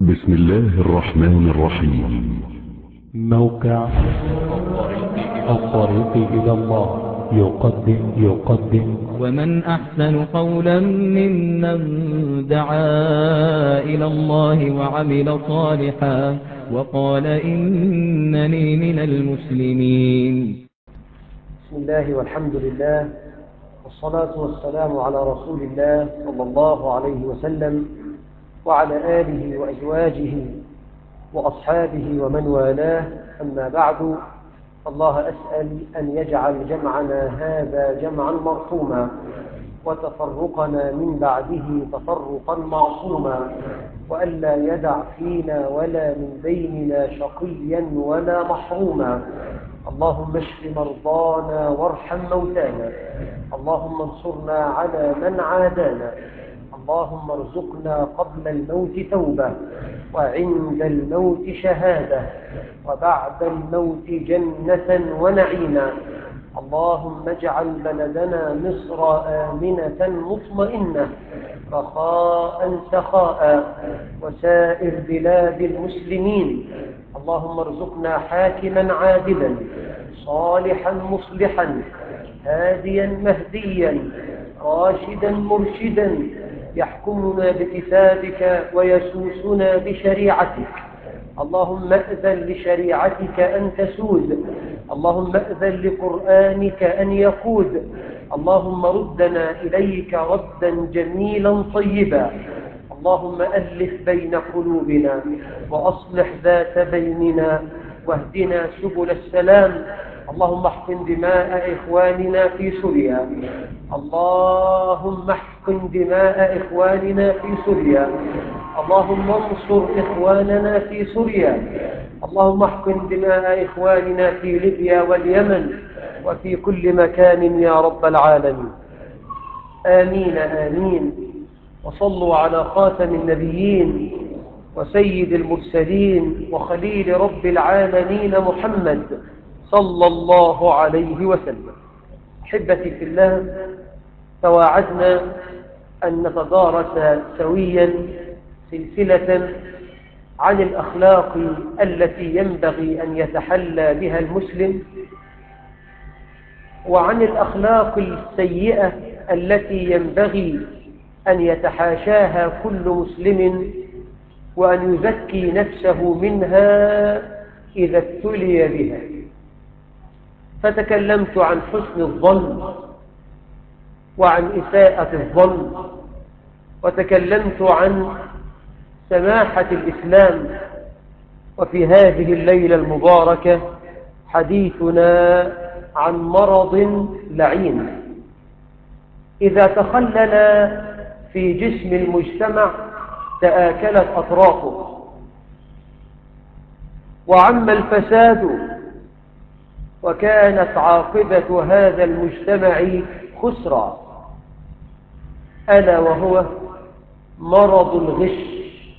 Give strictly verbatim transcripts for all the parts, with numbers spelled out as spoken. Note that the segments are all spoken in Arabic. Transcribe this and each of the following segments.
بسم الله الرحمن الرحيم. موقع الطريق إلى الله يقدم يقدم ومن أحسن قولا ممن دعا إلى الله وعمل صالحا وقال إنني من المسلمين. بسم الله والحمد لله والصلاة والسلام على رسول الله صلى الله عليه وسلم وعلى آله وأزواجه وأصحابه ومن والاه، أما بعد. الله أسأل أن يجعل جمعنا هذا جمعا مرحوما وتفرقنا من بعده تفرقا معصوما، وألا يدع فينا ولا من بيننا شقيا ولا محروما. اللهم اشف مرضانا وارحم موتانا، اللهم انصرنا على من عادانا، اللهم ارزقنا قبل الموت توبة وعند الموت شهادة وبعد الموت جنة ونعيما. اللهم اجعل بلدنا مصر آمنة مطمئنة رخاء سخاء وسائر بلاد المسلمين. اللهم ارزقنا حاكما عادلا صالحا مصلحا هاديا مهديا راشدا مرشدا يحكمنا بكتابك ويسوسنا بشريعتك. اللهم أذن لشريعتك أن تسود، اللهم أذن لقرآنك أن يقود. اللهم ردنا إليك ردا جميلا طيبا. اللهم ألف بين قلوبنا وأصلح ذات بيننا واهدنا سبل السلام. اللهم احقن دماء إخواننا في سوريا، اللهم احقن دماء إخواننا في سوريا، اللهم انصر إخواننا في سوريا، اللهم احقن دماء إخواننا في ليبيا واليمن وفي كل مكان يا رب العالمين. آمين آمين. وصلوا على خاتم النبيين وسيد المرسلين وخليل رب العالمين محمد صلى الله عليه وسلم. أحبتي في الله، تواعدنا أن نتدارس سويا سلسلة عن الأخلاق التي ينبغي أن يتحلى بها المسلم، وعن الأخلاق السيئة التي ينبغي أن يتحاشاها كل مسلم وأن يزكي نفسه منها إذا ابتلي بها. فتكلمت عن حسن الظن وعن إساءة الظن، وتكلمت عن سماحة الإسلام. وفي هذه الليلة المباركة حديثنا عن مرض لعين إذا تخلل في جسم المجتمع تآكلت أطرافه وعم الفساد، وكانت عاقبة هذا المجتمع خسرا، ألا وهو مرض الغش.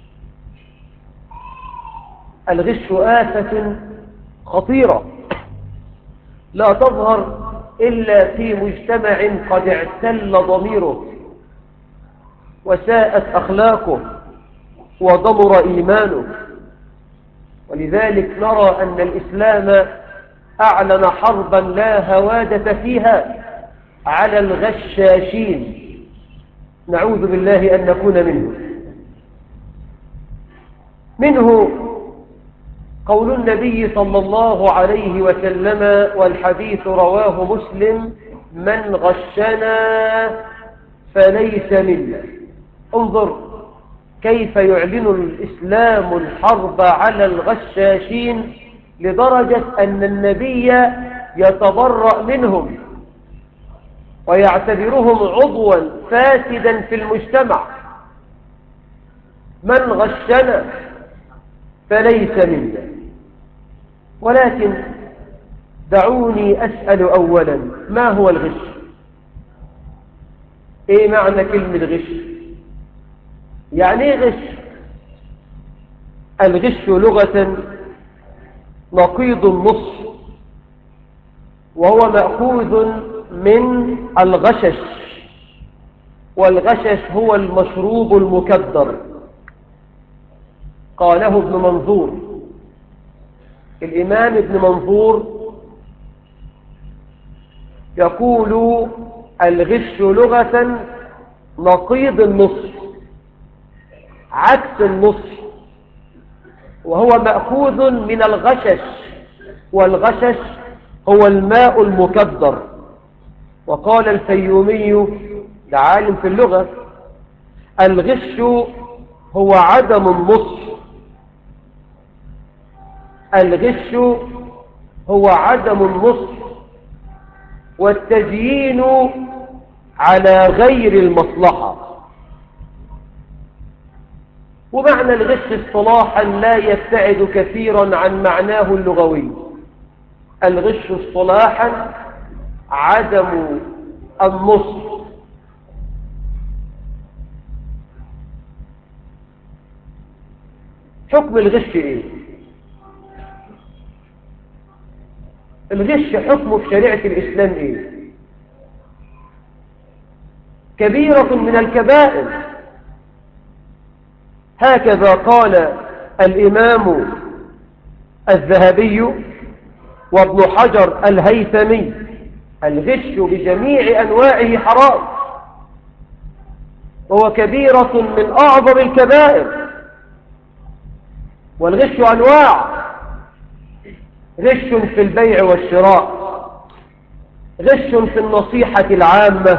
الغش آفة خطيرة لا تظهر إلا في مجتمع قد اعتل ضميره وساءت أخلاقه وضمر إيمانه. ولذلك نرى أن الإسلام أعلن حربا لا هوادة فيها على الغشاشين، نعوذ بالله أن نكون منه. منه قول النبي صلى الله عليه وسلم، والحديث رواه مسلم: من غشنا فليس منا. انظر كيف يعلن الإسلام الحرب على الغشاشين لدرجة أن النبي يتبرأ منهم ويعتبرهم عضوا فاسدا في المجتمع. من غشنا فليس منا. ولكن دعوني أسأل أولا، ما هو الغش؟ إيه معنى كلمة غش؟ يعني إيه غش؟ الغش لغة نقيض النصح، وهو مأخوذ من الغشش، والغشش هو المشروب المكدر. قاله ابن منظور. الإمام ابن منظور يقول الغش لغة نقيض النصح، عكس النصح، وهو مأخوذ من الغشش، والغشش هو الماء المكدر. وقال الفيومي، ده عالم في اللغة، الغش هو عدم النصح، الغش هو عدم النصح والتزيين على غير المصلحة. ومعنى الغش اصطلاحا لا يبتعد كثيرا عن معناه اللغوي. الغش اصطلاحا عدم النصح. حكم الغش ايه؟ الغش حكمه في شريعة الإسلام ايه؟ كبيرة من الكبائر، هكذا قال الإمام الذهبي وابن حجر الهيثمي: الغش بجميع أنواعه حرام، وهو كبيرة من أعظم الكبائر. والغش أنواع: غش في البيع والشراء، غش في النصيحة العامة،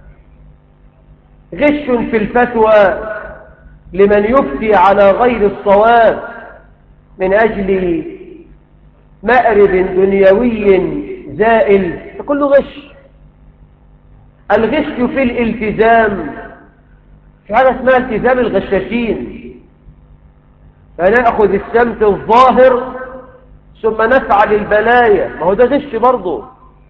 غش في الفتوى لمن يفتي على غير الصواب من أجل مأرب دنيوي زائل، كله غش. الغش في الالتزام، في حاجة اسمها التزام الغشاشين، فنأخذ السمت الظاهر ثم نفعل البلايا، ما هو ده غش برضه.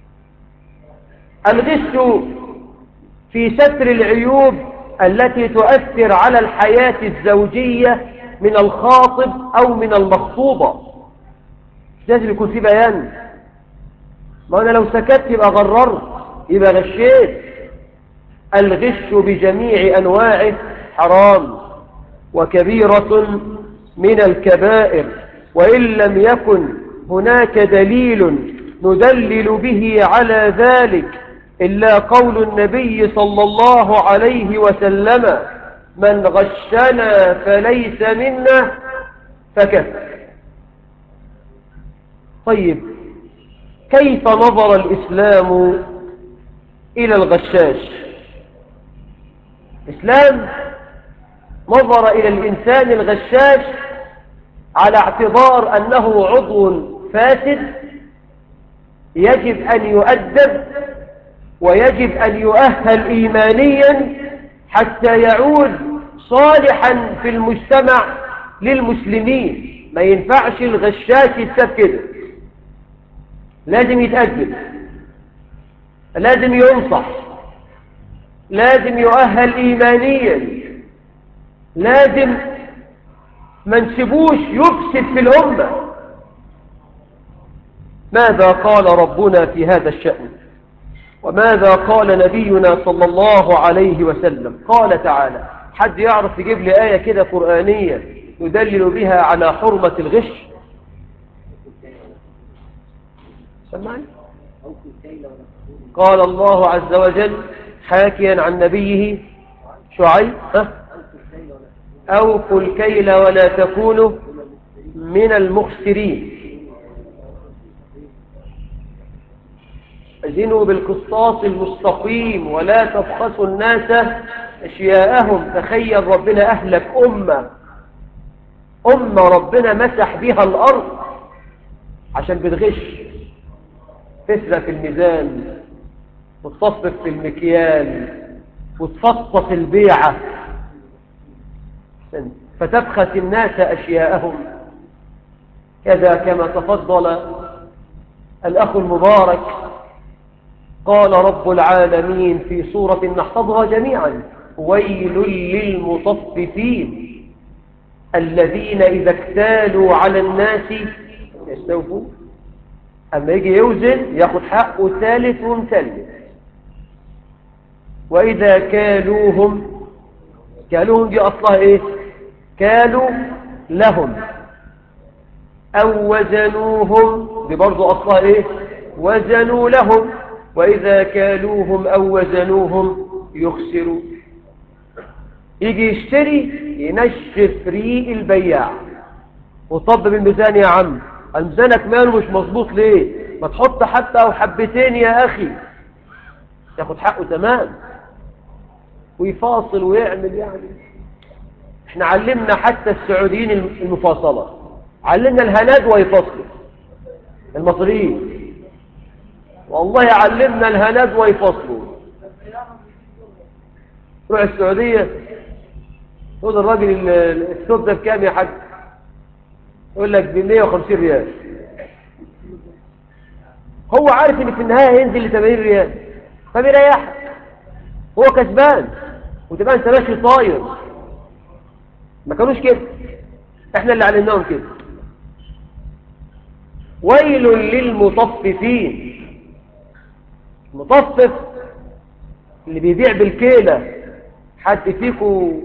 الغش في ستر العيوب التي تؤثر على الحياة الزوجية من الخاطب أو من المخطوبة، لازم يكون في بيان. ما أنا لو سكت يبقى غررت، يبقى غشيت. الغش بجميع أنواعه حرام وكبيرة من الكبائر، وإن لم يكن هناك دليل ندلل به على ذلك إلا قول النبي صلى الله عليه وسلم: من غشنا فليس منا، فكفر. طيب، كيف نظر الإسلام إلى الغشاش؟ الإسلام نظر إلى الإنسان الغشاش على اعتبار أنه عضو فاسد يجب أن يؤدب، ويجب أن يؤهل إيمانيا حتى يعود صالحا في المجتمع للمسلمين. ما ينفعش الغشاش يتساب كده، لازم يتأدب، لازم ينصح، لازم يؤهل إيمانيا، لازم ما نسيبوش يفسد في الأمة. ماذا قال ربنا في هذا الشأن؟ وماذا قال نبينا صلى الله عليه وسلم؟ قال تعالى، حد يعرف يجيب لي آية كده قرآنية يدلل بها على حرمة الغش؟ سمعني. قال الله عز وجل حاكيا عن نبيه شعيب: أوفوا الكيل ولا تكونوا من المخسرين، أزنوا بالقسطاس المستقيم ولا تبخسوا الناس أشياءهم. تخيل ربنا أهلك أمة أمة ربنا مسح بها الأرض عشان بتغش، تسرق في الميزان وتصفف في المكيال وتفصص البيعة فتبخس الناس أشياءهم. كذا كما تفضل الأخ المبارك، قال رب العالمين في سورة نحفظها جميعا: ويل للمطففين الذين إذا اكتالوا على الناس يستوفون. أما يجي يوزن ياخد حقه ثالث ومثلث. وإذا كالوهم، كالوهم دي أصلها إيه؟ كالوا لهم أو وزنوهم، دي برضو أصلها إيه؟ وزنوا لهم، وإذا كالوهم أو وزنوهم يخسروا. يجي يشتري ينشف ريق البياع وطب بالميزان يا عم، الميزانك ماله مش مظبوط ليه؟ ما تحط حتى أو حبتين يا أخي، ياخد حقه تمام ويفاصل ويعمل. يعني احنا علمنا حتى السعوديين المفاصلة، علمنا الهناد ويفصلوا المصريين، والله علمنا الهناد ويفصلوا. روح السعودية تقول الراجل الثوب ده بكام يا حاج؟ يقول لك ب مية وخمسين ريال. هو عارف ان في النهاية هينزل ل ثمانين ريال، فبيريحك، هو كسبان وتبقى انت ماشي طاير. ما كانوش كده، احنا اللي علمناهم كده. ويل للمطففين، المطفف اللي بيبيع بالكيلة. حد فيكم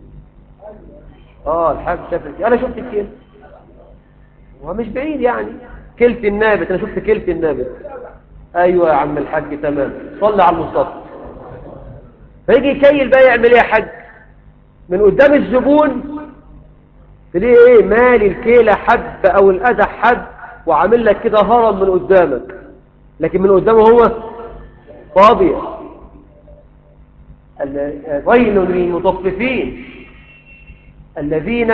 اه الحاج شاف الكيلة؟ انا شفت الكيلة ومش بعيد يعني، كيلة النابت، انا شفت كيلة النابت. ايوه يا عم الحاج تمام، صلى على المصطفى. فيجي يكيل بقى يعمل ايه يا حاج؟ من قدام الزبون تلاقيه ايه؟ مالي الكيلة حب او القدح حب وعامل لك كده هرم من قدامك، لكن من قدامه هو فاضية. ويل للمطففين الذين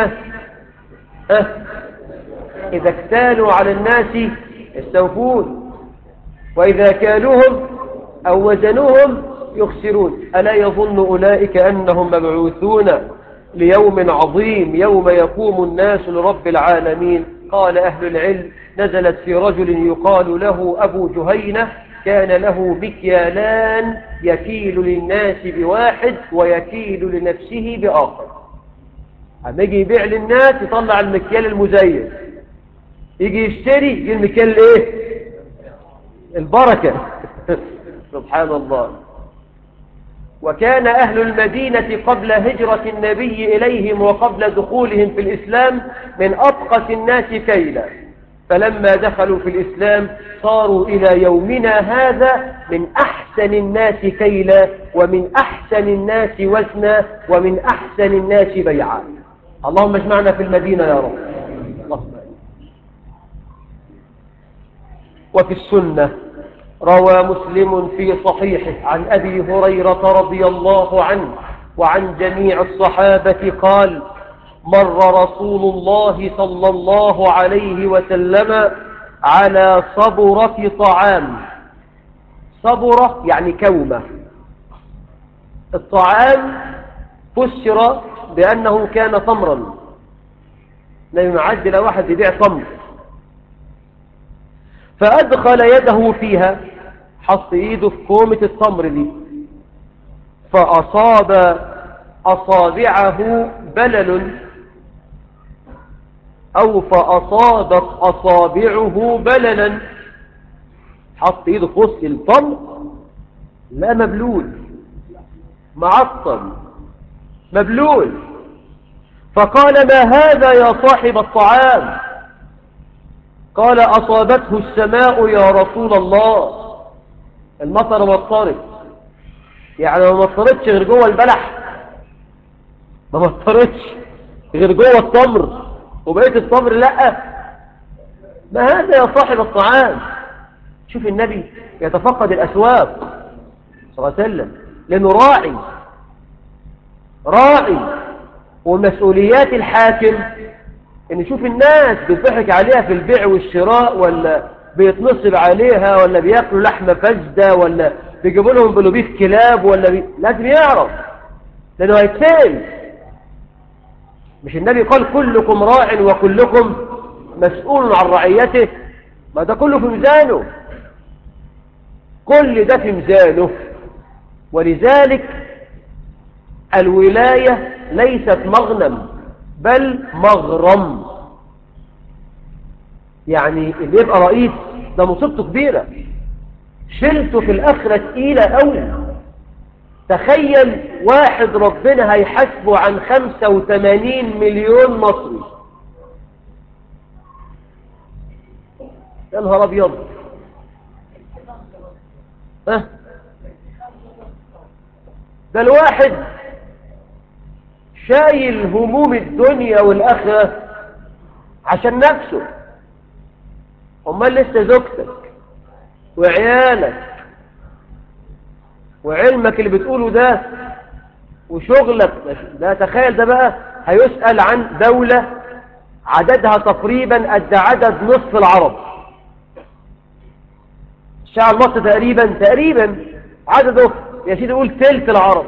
إذا اكتالوا على الناس يستوفون وإذا كالوهم أو وزنوهم يخسرون. ألا يظن أولئك أنهم مبعوثون ليوم عظيم يوم يقوم الناس لرب العالمين؟ قال أهل العلم نزلت في رجل يقال له أبو جهينة، كان له مكيالان، يكيل للناس بواحد ويكيل لنفسه بآخر. أما يجي يبيع للناس يطلع المكيال المزيف، يجي يشتري يجي المكيال ايه؟ البركة. سبحان الله. وكان أهل المدينة قبل هجرة النبي إليهم وقبل دخولهم في الإسلام من أبقس الناس كيلا، فلما دخلوا في الإسلام صاروا إلى يومنا هذا من أحسن الناس كيلا ومن أحسن الناس وزنا ومن أحسن الناس بيعا. اللهم اجمعنا في المدينة يا رب. اللهم. وفي السنة روى مسلم في صحيحه عن أبي هريرة رضي الله عنه وعن جميع الصحابة قال: مر رسول الله صلى الله عليه وسلم على صبرة طعام. صبرة يعني كومة. الطعام فسر بأنه كان تمرا، لم يعد لو واحد يبيع تمر، فأدخل يده فيها، حط ايده في كومة التمر دي، فأصاب أصابعه بلل أو فأصابت أصابعه بللا. حط ايده في وسط التمر، لا مبلول، معطل، مبلول. فقال: ما هذا يا صاحب الطعام؟ قال: أصابته السماء يا رسول الله. المطر مطرت، يعني ما مطرتش غير جوه البلح، ما مطرتش غير جوه التمر وبقية التمر لا. ما هذا يا صاحب الطعام؟ شوف النبي يتفقد الأسواق صلى الله عليه وسلم، لأنه راعي راعي ومسؤوليات الحاكم ان يشوف الناس بيضحك عليها في البيع والشراء، ولا بيتنصب عليها، ولا بياكلوا لحمة فاسدة، ولا بيجيبوا لهم بلوبيف كلاب، ولا بي... لازم يعرف، لأنه هيتسأل. مش النبي قال: كلكم راع وكلكم مسؤول عن رعيته؟ ما ده كله في ميزانه، كل ده في ميزانه. ولذلك الولاية ليست مغنم بل مغرم. يعني اللي يبقى رئيس ده مصيبته كبيرة، شلته في الآخرة تقيلة قوي. تخيل واحد ربنا هيحاسبه عن خمسة وثمانين مليون مصري، يا نهار ابيض. ها ده الواحد شايل هموم الدنيا والآخرة عشان نفسه، امال لسه زوجتك وعيالك وعلمك اللي بتقوله ده وشغلك ده. تخيل ده بقى هيسأل عن دولة عددها تقريبا قد عدد نصف العرب. الشعب المصري تقريبا تقريبا عدده يا سيدي قول ثلث العرب،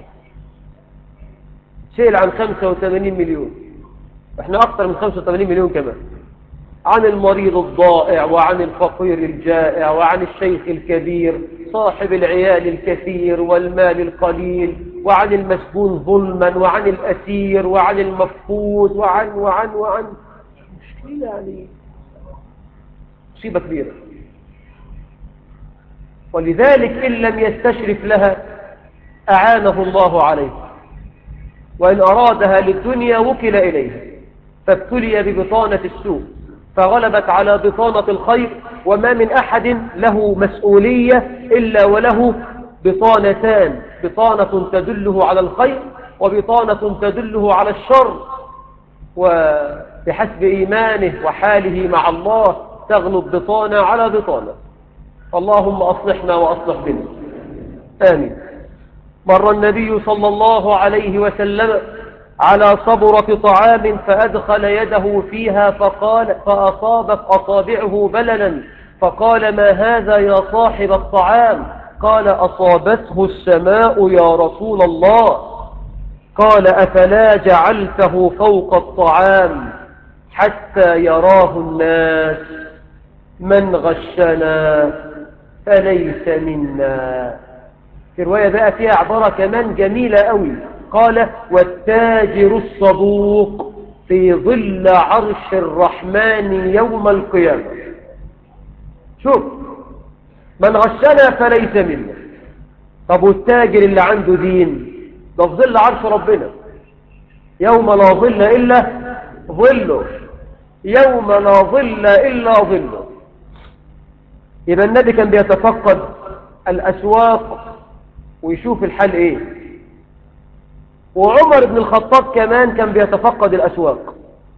شيل عن خمسة وثمانين مليون، احنا اكتر من خمسة وثمانين مليون كمان. عن المريض الضائع وعن الفقير الجائع وعن الشيخ الكبير صاحب العيال الكثير والمال القليل وعن المسجون ظلما وعن الأسير وعن المفقود وعن وعن وعن مشكلة، يعني مصيبة كبيرة. ولذلك إن لم يستشرف لها أعانه الله عليه، وإن أرادها للدنيا وكل إليها، فابتلي ببطانة السوء فغلبت على بطانة الخير. وما من أحد له مسؤولية إلا وله بطانتان، بطانة تدله على الخير وبطانة تدله على الشر، وبحسب إيمانه وحاله مع الله تغلب بطانة على بطانة. اللهم أصلحنا وأصلح بنا، آمين. مر النبي صلى الله عليه وسلم على صبرة طعام فأدخل يده فيها فقال فأصابت أصابعه بللا، فقال ما هذا يا صاحب الطعام؟ قال أصابته السماء يا رسول الله. قال أفلا جعلته فوق الطعام حتى يراه الناس؟ من غشنا فليس منا. في رواية بقى فيها عبارة كمان جميلة قوي، قال والتاجر الصدوق في ظل عرش الرحمن يوم القيامة. شوف، من غشنا فليس منا. طب والتاجر اللي عنده دين ده في ظل عرش ربنا يوم لا ظل إلا ظله، يوم لا ظل إلا ظله. يبقى النبي كان بيتفقد الأسواق ويشوف الحال ايه، وعمر بن الخطاب كمان كان بيتفقد الأسواق.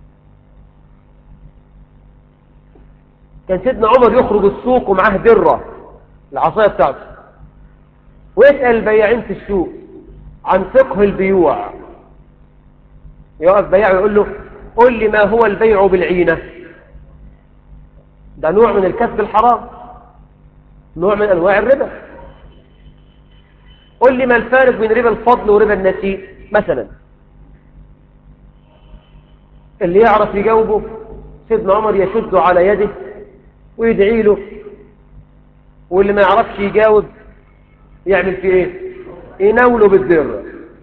كان سيدنا عمر يخرج السوق ومعاه درة العصاية بتاعته ويسأل البياعين في السوق عن فقه البيوع. يقف بياع ويقول له قل لي ما هو البيع بالعينة؟ ده نوع من الكسب الحرام، نوع من أنواع الربا. قل لي ما الفارق بين ربا الفضل وربا النسيء مثلا؟ اللي يعرف يجاوبه سيدنا عمر يشد على يده ويدعي له، واللي ما يعرفش يجاوب يعمل فيه ايه؟ يناوله بالذرة،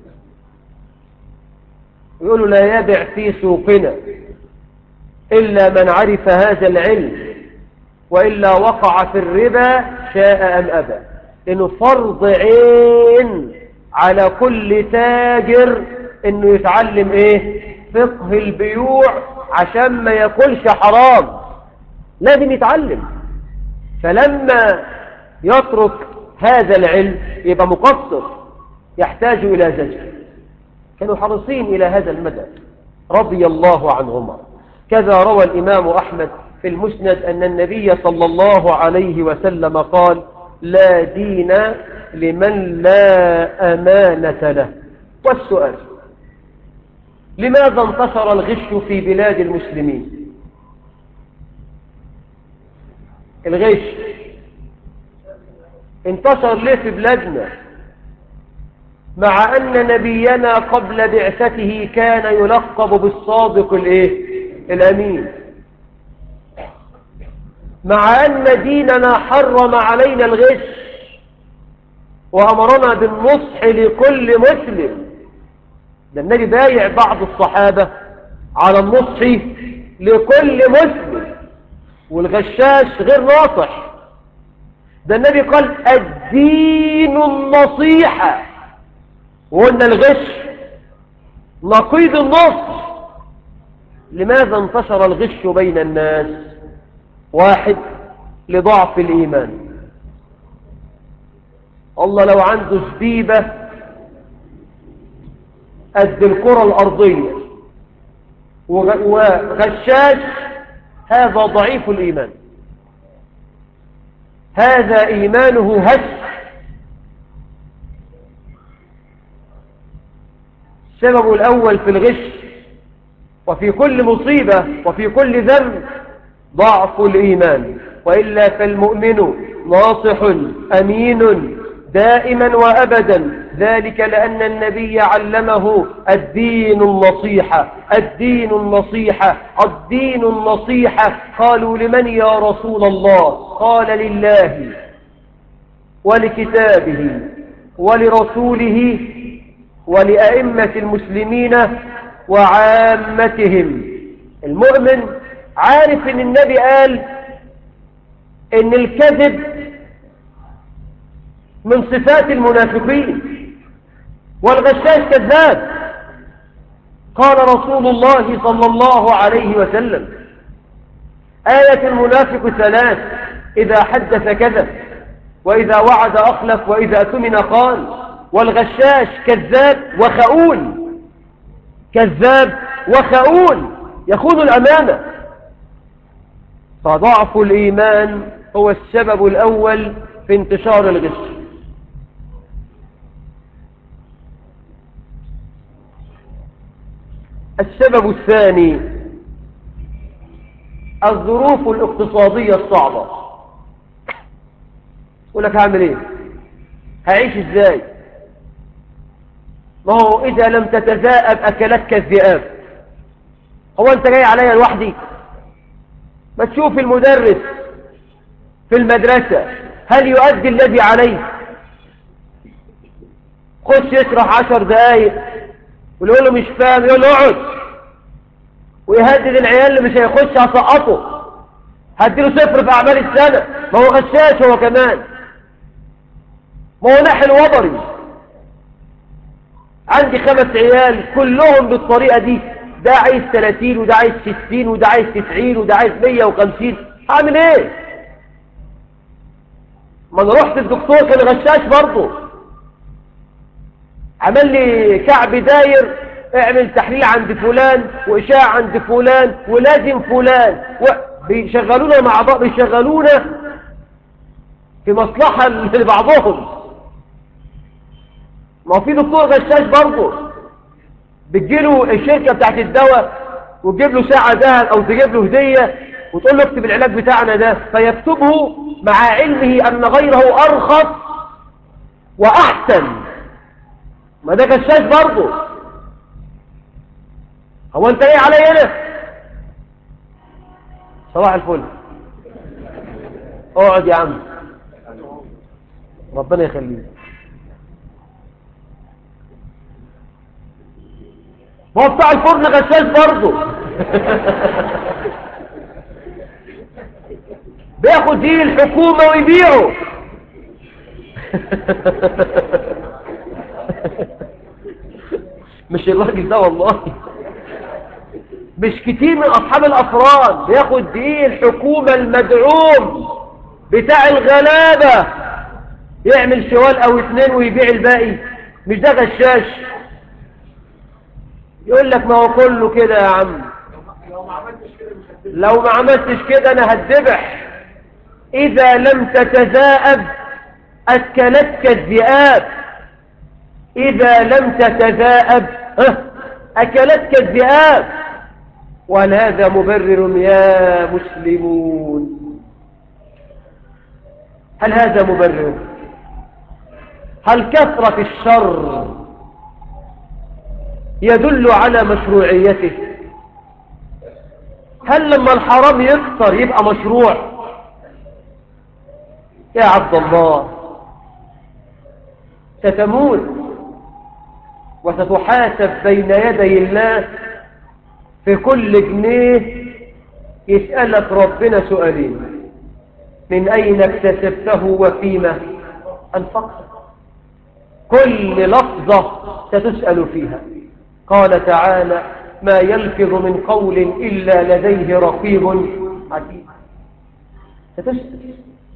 يقولوا لا يبع في سوقنا إلا من عرف هذا العلم، وإلا وقع في الربا شاء أم أبى. لأنه فرض عين على كل تاجر إنه يتعلم إيه؟ فقه البيوع عشان ما ياكلش حرام، لازم يتعلم. فلما يترك هذا العلم يبقى مقصر، يحتاج إلى زجر. كانوا حريصين إلى هذا المدى رضي الله عنهما. كذا روى الإمام أحمد في المسند أن النبي صلى الله عليه وسلم قال لا دين لمن لا أمانة له. والسؤال لماذا انتشر الغش في بلاد المسلمين؟ الغش انتشر ليه في بلادنا مع أن نبينا قبل بعثته كان يلقب بالصادق الايه الأمين، مع أن ديننا حرم علينا الغش وأمرنا بالنصح لكل مسلم؟ ده النبي بايع بعض الصحابة على النصح لكل مسلم، والغشاش غير ناصح. ده النبي قال الدين النصيحة، وقلنا الغش نقيض النصح. لماذا انتشر الغش بين الناس؟ واحد، لضعف الإيمان. الله لو عنده زبيبة قد الكرة الأرضية وغشاش، هذا ضعيف الإيمان، هذا إيمانه هش. السبب الأول في الغش وفي كل مصيبة وفي كل ذنب ضعف الإيمان، وإلا فالمؤمن ناصح أمين دائما وأبدا، ذلك لأن النبي علمه الدين النصيحة الدين النصيحة الدين النصيحة. قالوا لمن يا رسول الله؟ قال لله ولكتابه ولرسوله ولأئمة المسلمين وعامتهم. المؤمن عارف ان النبي قال ان الكذب من صفات المنافقين والغشاش كذاب. قال رسول الله صلى الله عليه وسلم: آية المنافق ثلاث: إذا حدث كذب، وإذا وعد أخلف، وإذا أؤتمن خان. والغشاش كذاب وخؤون، كذاب وخؤون، يخون الأمانة. فضعف الإيمان هو السبب الأول في انتشار الغش. السبب الثاني الظروف الاقتصادية الصعبة. يقول لك هعمل ايه؟ هعيش ازاي؟ ما هو إذا لم تتذائب أكلتك الذئاب. هو أنت جاي عليا لوحدي؟ ما تشوف المدرس في المدرسة هل يؤدي الذي عليه؟ خش يشرح عشر دقايق ويقول له مش فاهم، يقول له اقعد، ويهدد العيال اللي مش هيخش هسقطه، هديله صفر في أعمال السنة. ما هو غشاش هو كمان، ما هو ناحي الوضري. عندي خمس عيال كلهم بالطريقة دي، ده عايز ثلاثين وده عايز ستين وده عايز تسعين وده عايز مية وخمسين، هعمل ايه؟ ما انا رحت الدكتور كان غشاش برضه، عمل لي كعب داير، اعمل تحليل عند فلان وإشاعة عند فلان ولازم فلان، بيشغلونا مع بعض، بيشغلونا في مصلحة لبعضهم. ما في دكتور غشاش برضه، بتجيله الشركة بتاعت الدواء وتجيب له ساعة ذهب أو تجيب له هدية وتقول له اكتب العلاج بتاعنا ده، فيكتبه مع علمه أن غيره أرخص وأحسن. ما ده غشاش برضه. هو أنت ايه علي أنا؟ صباح الفل، اقعد يا عم، ربنا يخليك. ما هو بتاع الفرن غشاش برضه. بياخد دي الحكومة ويبيعه. مش الراجل ده والله، مش كتير من أصحاب الأفراد بياخد دي الحكومة المدعوم بتاع الغلابة، يعمل شوال أو اثنين ويبيع الباقي. مش ده غشاش؟ يقول لك ما هو كله كده يا عم، لو ما عملتش كده انا هتذبح. اذا لم تتذائب اكلتك الذئاب، اذا لم تتذائب اكلتك الذئاب. وهل هذا مبرر يا مسلمون؟ هل هذا مبرر؟ هل كثرة الشر يدل على مشروعيته؟ هل لما الحرام يكثر يبقى مشروع؟ يا عبد الله، ستموت وستحاسب بين يدي الله في كل جنيه. يسألك ربنا سؤالين: من أين اكتسبته وفيما أنفقته؟ كل لفظة ستسأل فيها. قال تعالى: ما يلفظ من قول إلا لديه رقيب عتيد. ستسأل.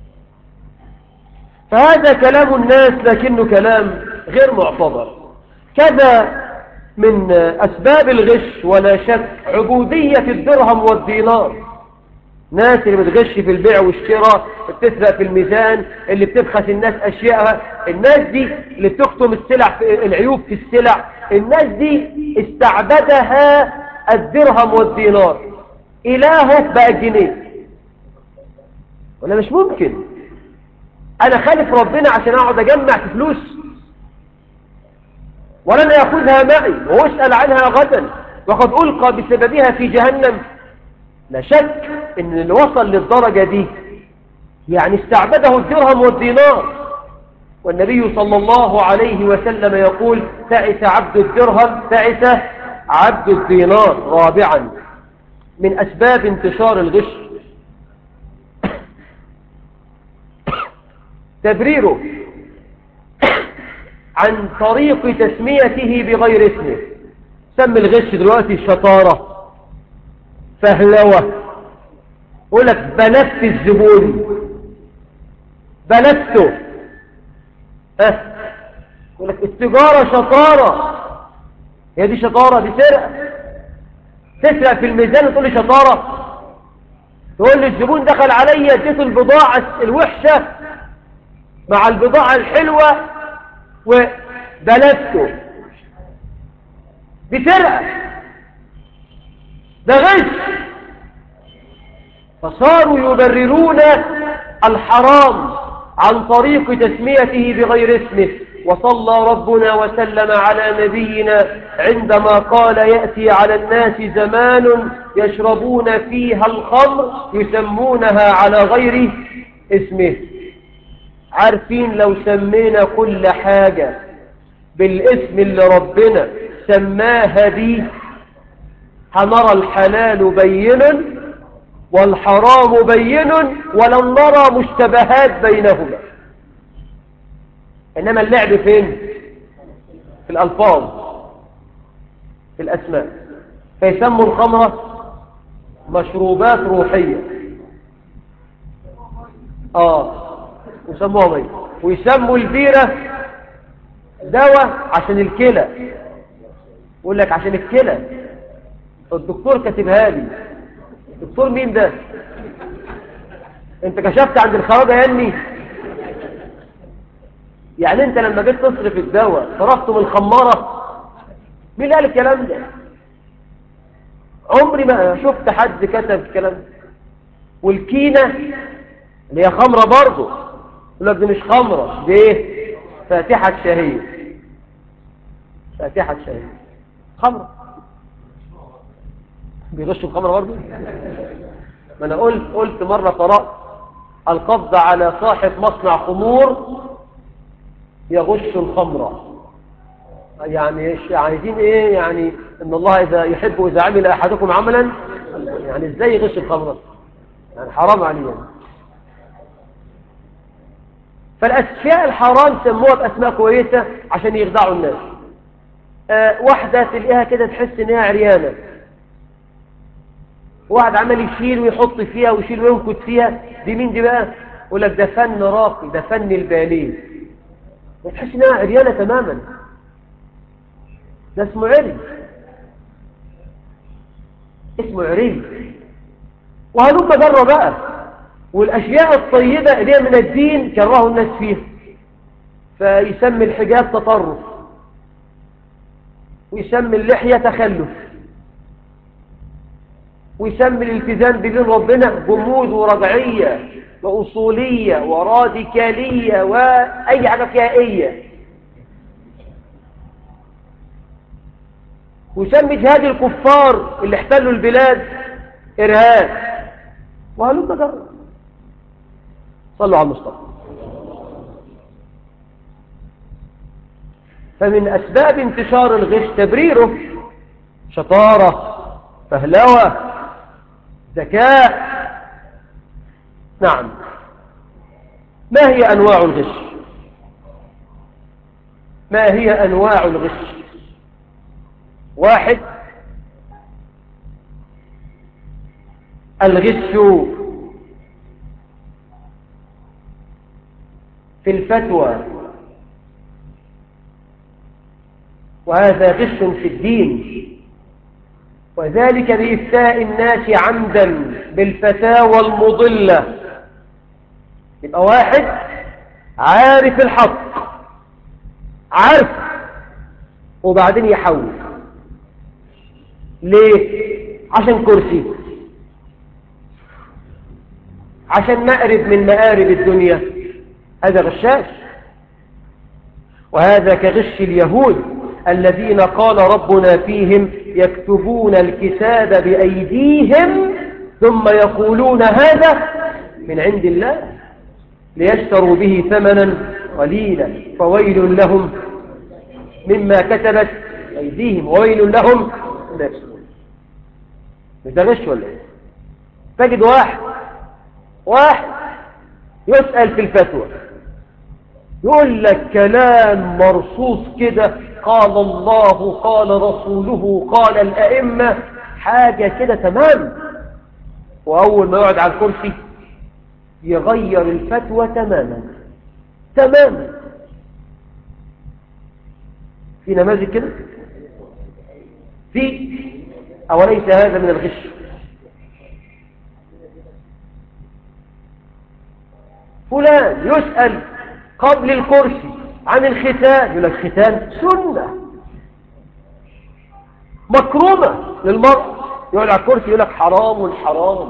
فهذا كلام الناس لكنه كلام غير معتبر. كذا من أسباب الغش ولا شك عبودية الدرهم والدينار. ناس اللي بتغش في البيع والشراء، بتسرق في الميزان، اللي بتبخس الناس أشياءها، الناس دي اللي بتكتم السلع في العيوب في السلع، الناس دي استعبدها الدرهم والدينار، إلهه بقى الجنيه. ولا مش ممكن أنا خالف ربنا عشان أقعد أجمع في فلوس ولن يأخذها معي وأسأل عنها غدا وقد ألقى بسببها في جهنم؟ لا شك إن اللي وصل للدرجة دي يعني استعبده الدرهم والدينار. والنبي صلى الله عليه وسلم يقول: تعس عبد الدرهم تعس عبد الدينار. رابعا من أسباب انتشار الغش تبريره عن طريق تسميته بغير اسمه. سمي الغش دلوقتي شطارة، فهلوة، يقول لك بلفت الزبون، بلفته، ها، يقول لك التجارة شطارة. هي دي شطارة؟ دي سرقة. تسرق في الميزان وتقول لي شطارة؟ تقول لي الزبون دخل عليا اديته البضاعة الوحشة مع البضاعة الحلوة وبلفته، دي سرقة، ده غش. فصاروا يبررون الحرام عن طريق تسميته بغير اسمه. وصلى ربنا وسلم على نبينا عندما قال: يأتي على الناس زمان يشربون فيها الخمر يسمونها على غير اسمه. عارفين لو سمينا كل حاجة بالاسم اللي ربنا سماها بيه هنرى الحلال بينا والحرام بين ولن نرى مشتبهات بينهما. إنما اللعب فين؟ في الألفاظ، في الأسماء. فيسموا الخمرة مشروبات روحية، آه ويسموها مية، ويسموا البيرة دواء عشان الكلى. يقول لك عشان الكلى، الدكتور كاتبها لي. دكتور مين ده؟ انت كشفت عند الخواجه ياني؟ يعني انت لما جيت تصرف الدواء صرفته من الخمارة؟ مين قال الكلام ده؟ عمري ما شفت حد كتب الكلام ده. والكينة اللي هي خمرة برضه يقول لك دي مش خمرة، دي ايه؟ فاتحة شهية. فاتحة شهية خمرة. بيغشوا الخمرة برضه. ما انا قلت قلت مرة قرأت القبض على صاحب مصنع خمور يغش الخمرة. يعني عايزين ايه؟ يعني ان الله اذا يحب اذا عمل احدكم عملا، يعني ازاي يغش الخمرة؟ يعني حرام عليه. يعني فالاشياء الحرام سموها باسماء كويسة عشان يخدعوا الناس. آه واحدة تلاقيها كده تحس انها عريانة، واحد عمال يشيل ويحط فيها ويشيل وينكت فيها، دي مين دي بقى؟ يقول لك ده فن راقي، ده فن الباليه. وتحس انها عريانة تماما، ده اسمه عري، اسمه عري. وهلوم جرى بقى. والاشياء الطيبة اللي هي من الدين كرهوا الناس فيها، فيسمي الحجاب تطرف، ويسمي اللحية تخلف، ويسمي الالتزام بدين ربنا جمود ورجعية وأصولية وراديكالية وأي حاجة فيها إيه. ويسمي جهاد الكفار اللي احتلوا البلاد إرهاب. وهلوم جرى. صلوا على المصطفى. فمن أسباب انتشار الغش تبريره شطارة، فهلوة، ذكاء. نعم. ما هي أنواع الغش؟ ما هي أنواع الغش؟ واحد، الغش في الفتوى، وهذا غش في الدين، وذلك بإفتاء الناس عمدا بالفتاوى المضلة. يبقى واحد عارف الحق، عارف، وبعدين يحول. ليه؟ عشان كرسي، عشان مأرب من مآرب الدنيا. هذا غشاش، وهذا كغش اليهود الذين قال ربنا فيهم يكتبون الكتاب بأيديهم ثم يقولون هذا من عند الله ليشتروا به ثمنا قليلا فويل لهم مما كتبت أيديهم وويل لهم مما يكسبون. مش ده غش ولا ايه؟ تجد واحد واحد يسأل في الفتوى يقول لك كلام مرصوص كده، قال الله قال رسوله قال الأئمة، حاجة كده تمام، وأول ما يقعد على الكرسي يغير الفتوى تماما تماما. في نماذج كده، في أوليس هذا من الغش؟ فلان يسأل قبل الكرسي عن الختان، يقول لك ختان سنة مكرومة للمرأة، يقول على الكرسي يقول لك حرام حرام.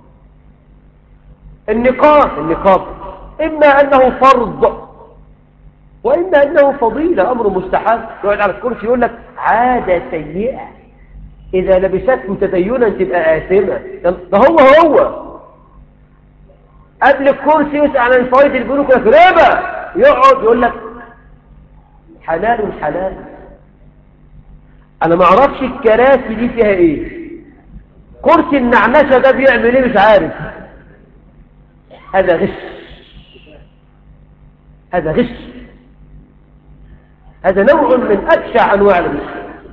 النقاب النقاب إما أنه فرض وإما أنه فضيلة أمر مستحب، يقعد على الكرسي يقول لك عادة سيئة إذا لبسته تدينا تبقى آثمة. ده هو هو قبل الكرسي يسأل عن الفوائد اللي بيقولوا لك ربا، يقعد يقول لك حلال حلال. أنا ما أعرفش الكراسي دي فيها إيه، كرسي النعنشة ده بيعمل إيه مش عارف. هذا غش، هذا غش، هذا نوع من أبشع أنواع الغش.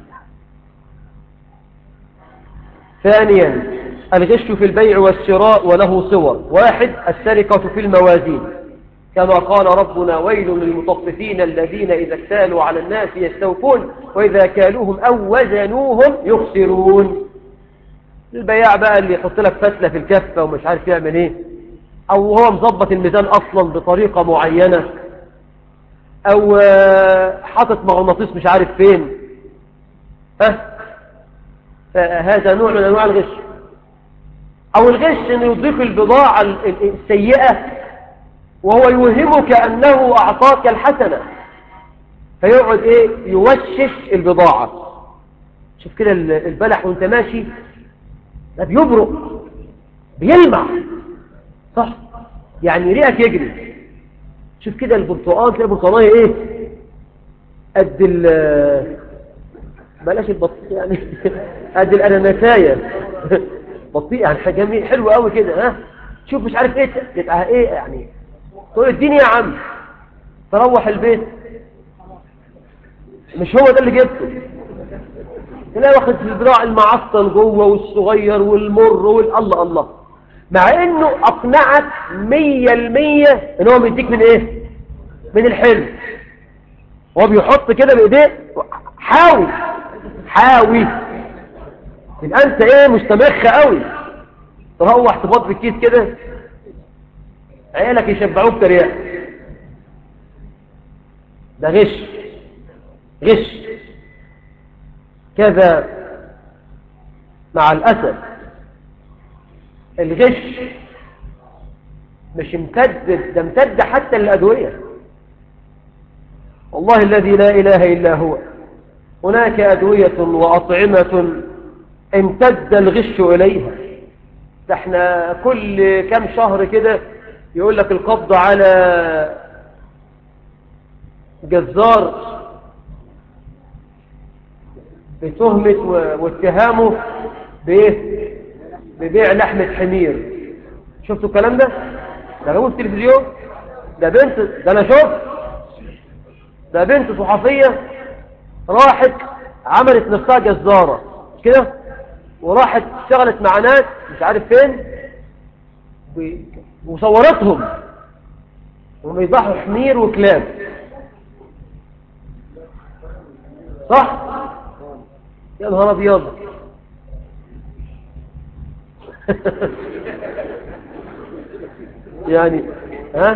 ثانيا الغش في البيع والشراء وله صور. واحد السرقة في الموازين، كما قال ربنا ويل للمطففين الذين إذا اكتالوا على الناس يستوفون وإذا كالوهم أو وزنوهم يخسرون. البياع بقى اللي يحط لك فتلة في الكفة ومش عارف يعمل ايه، او هو مظبط الميزان اصلا بطريقة معينة، او حاطط مغناطيس مش عارف فين، ها فهذا نوع من انواع الغش. او الغش انه يضيف البضاعة السيئة وهو يوهمك انه اعطاك الحسنة، فيقعد ايه يوشش البضاعة. شوف كده البلح وانت ماشي ده بيبرق بيلمع صح، يعني ريقك يجري. شوف كده البرتقال، تلاقي البرتقالية ايه قد ال بلاش البطيء يعني قد الاناناسايه بطيء يعني حاجه حلوه قوي كده. ها شوف مش عارف ايه تبقى ايه يعني، تقول اديني يا عم، تروح البيت مش هو ده اللي جبته، تلاقي واخد في البضاعة المعطل جوه والصغير والمر والله الله، مع انه اقنعك مية المية ان هو مديك من ايه، من الحلو. هو بيحط كده بايديه حاوي حاوي، يبقى انت ايه مستمخ قوي، تروح تبط بالكيس كده عيالك يشبعوك تريق. ده غش غش. كذا مع الأسف الغش مش امتد، ده امتد حتى للأدوية. والله الذي لا إله إلا هو هناك أدوية وأطعمة امتد الغش إليها. ده احنا كل كم شهر كده يقول لك القبض على جزار بتهمة واتهامه بايه، ببيع لحمة حمير. شفتوا الكلام ده؟ ده جابوه في التلفزيون، ده بنت، ده انا شفت، ده بنت صحفية راحت عملت نفسها جزارة كده، وراحت اشتغلت مع ناس مش عارف فين وصورتهم وبيضحوا حمير وكلاب، صح؟ يا نهار ابيض. يعني ها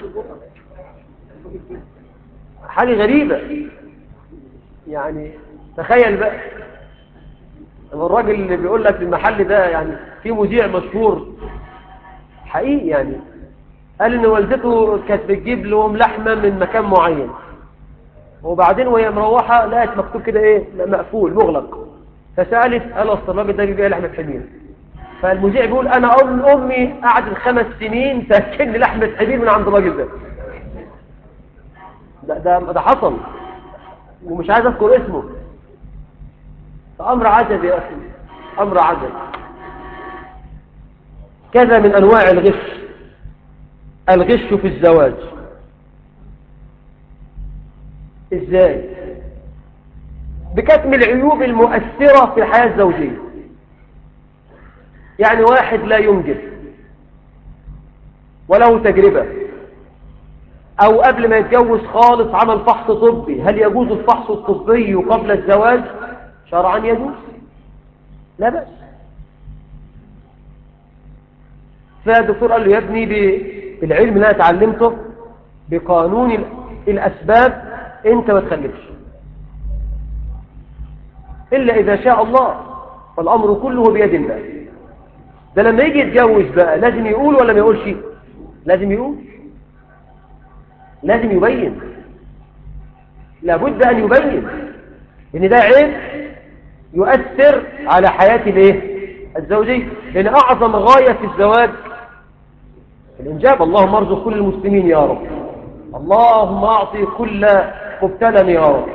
حاجة غريبة. يعني تخيل بقى الراجل اللي بيقول لك المحل ده، يعني في مذيع مشهور حقيقي يعني قال ان والدته كانت بتجيب لهم لحمة من مكان معين، وبعدين وهي مروحة لقت مكتوب كده ايه مقفول مغلق، فسألت قال اصل الراجل ده بيبيع لحمة حمير. فالمذيع بيقول انا ام امي قعدت خمس سنين تاكل لي لحمة حمير من عند الراجل ده. ده ده, ده حصل ومش عايز اذكر اسمه. امر عجب يا اخي، امر عجب. كذا من انواع الغش، الغش في الزواج. ازاي؟ بكتم العيوب المؤثرة في الحياة الزوجية. يعني واحد لا ينجب وله تجربة، او قبل ما يتجوز خالص عمل فحص طبي. هل يجوز الفحص الطبي قبل الزواج؟ شرعا يجوز، لا بأس. فالدكتور قال له يا ابني بالعلم اللي انا اتعلمته بقانون الاسباب انت ما تخلفش الا اذا شاء الله، والامر كله بيد الله. ده لما يجي يتجوز بقى لازم يقول ولا ما يقولش؟ لازم يقول، لازم يبين، لابد ان يبين، لان ده عيب يؤثر على حياة الايه الزوجية. لان اعظم غاية في الزواج الانجاب. اللهم ارزق كل المسلمين يا رب، اللهم اعطي كل مبتلى يا رب.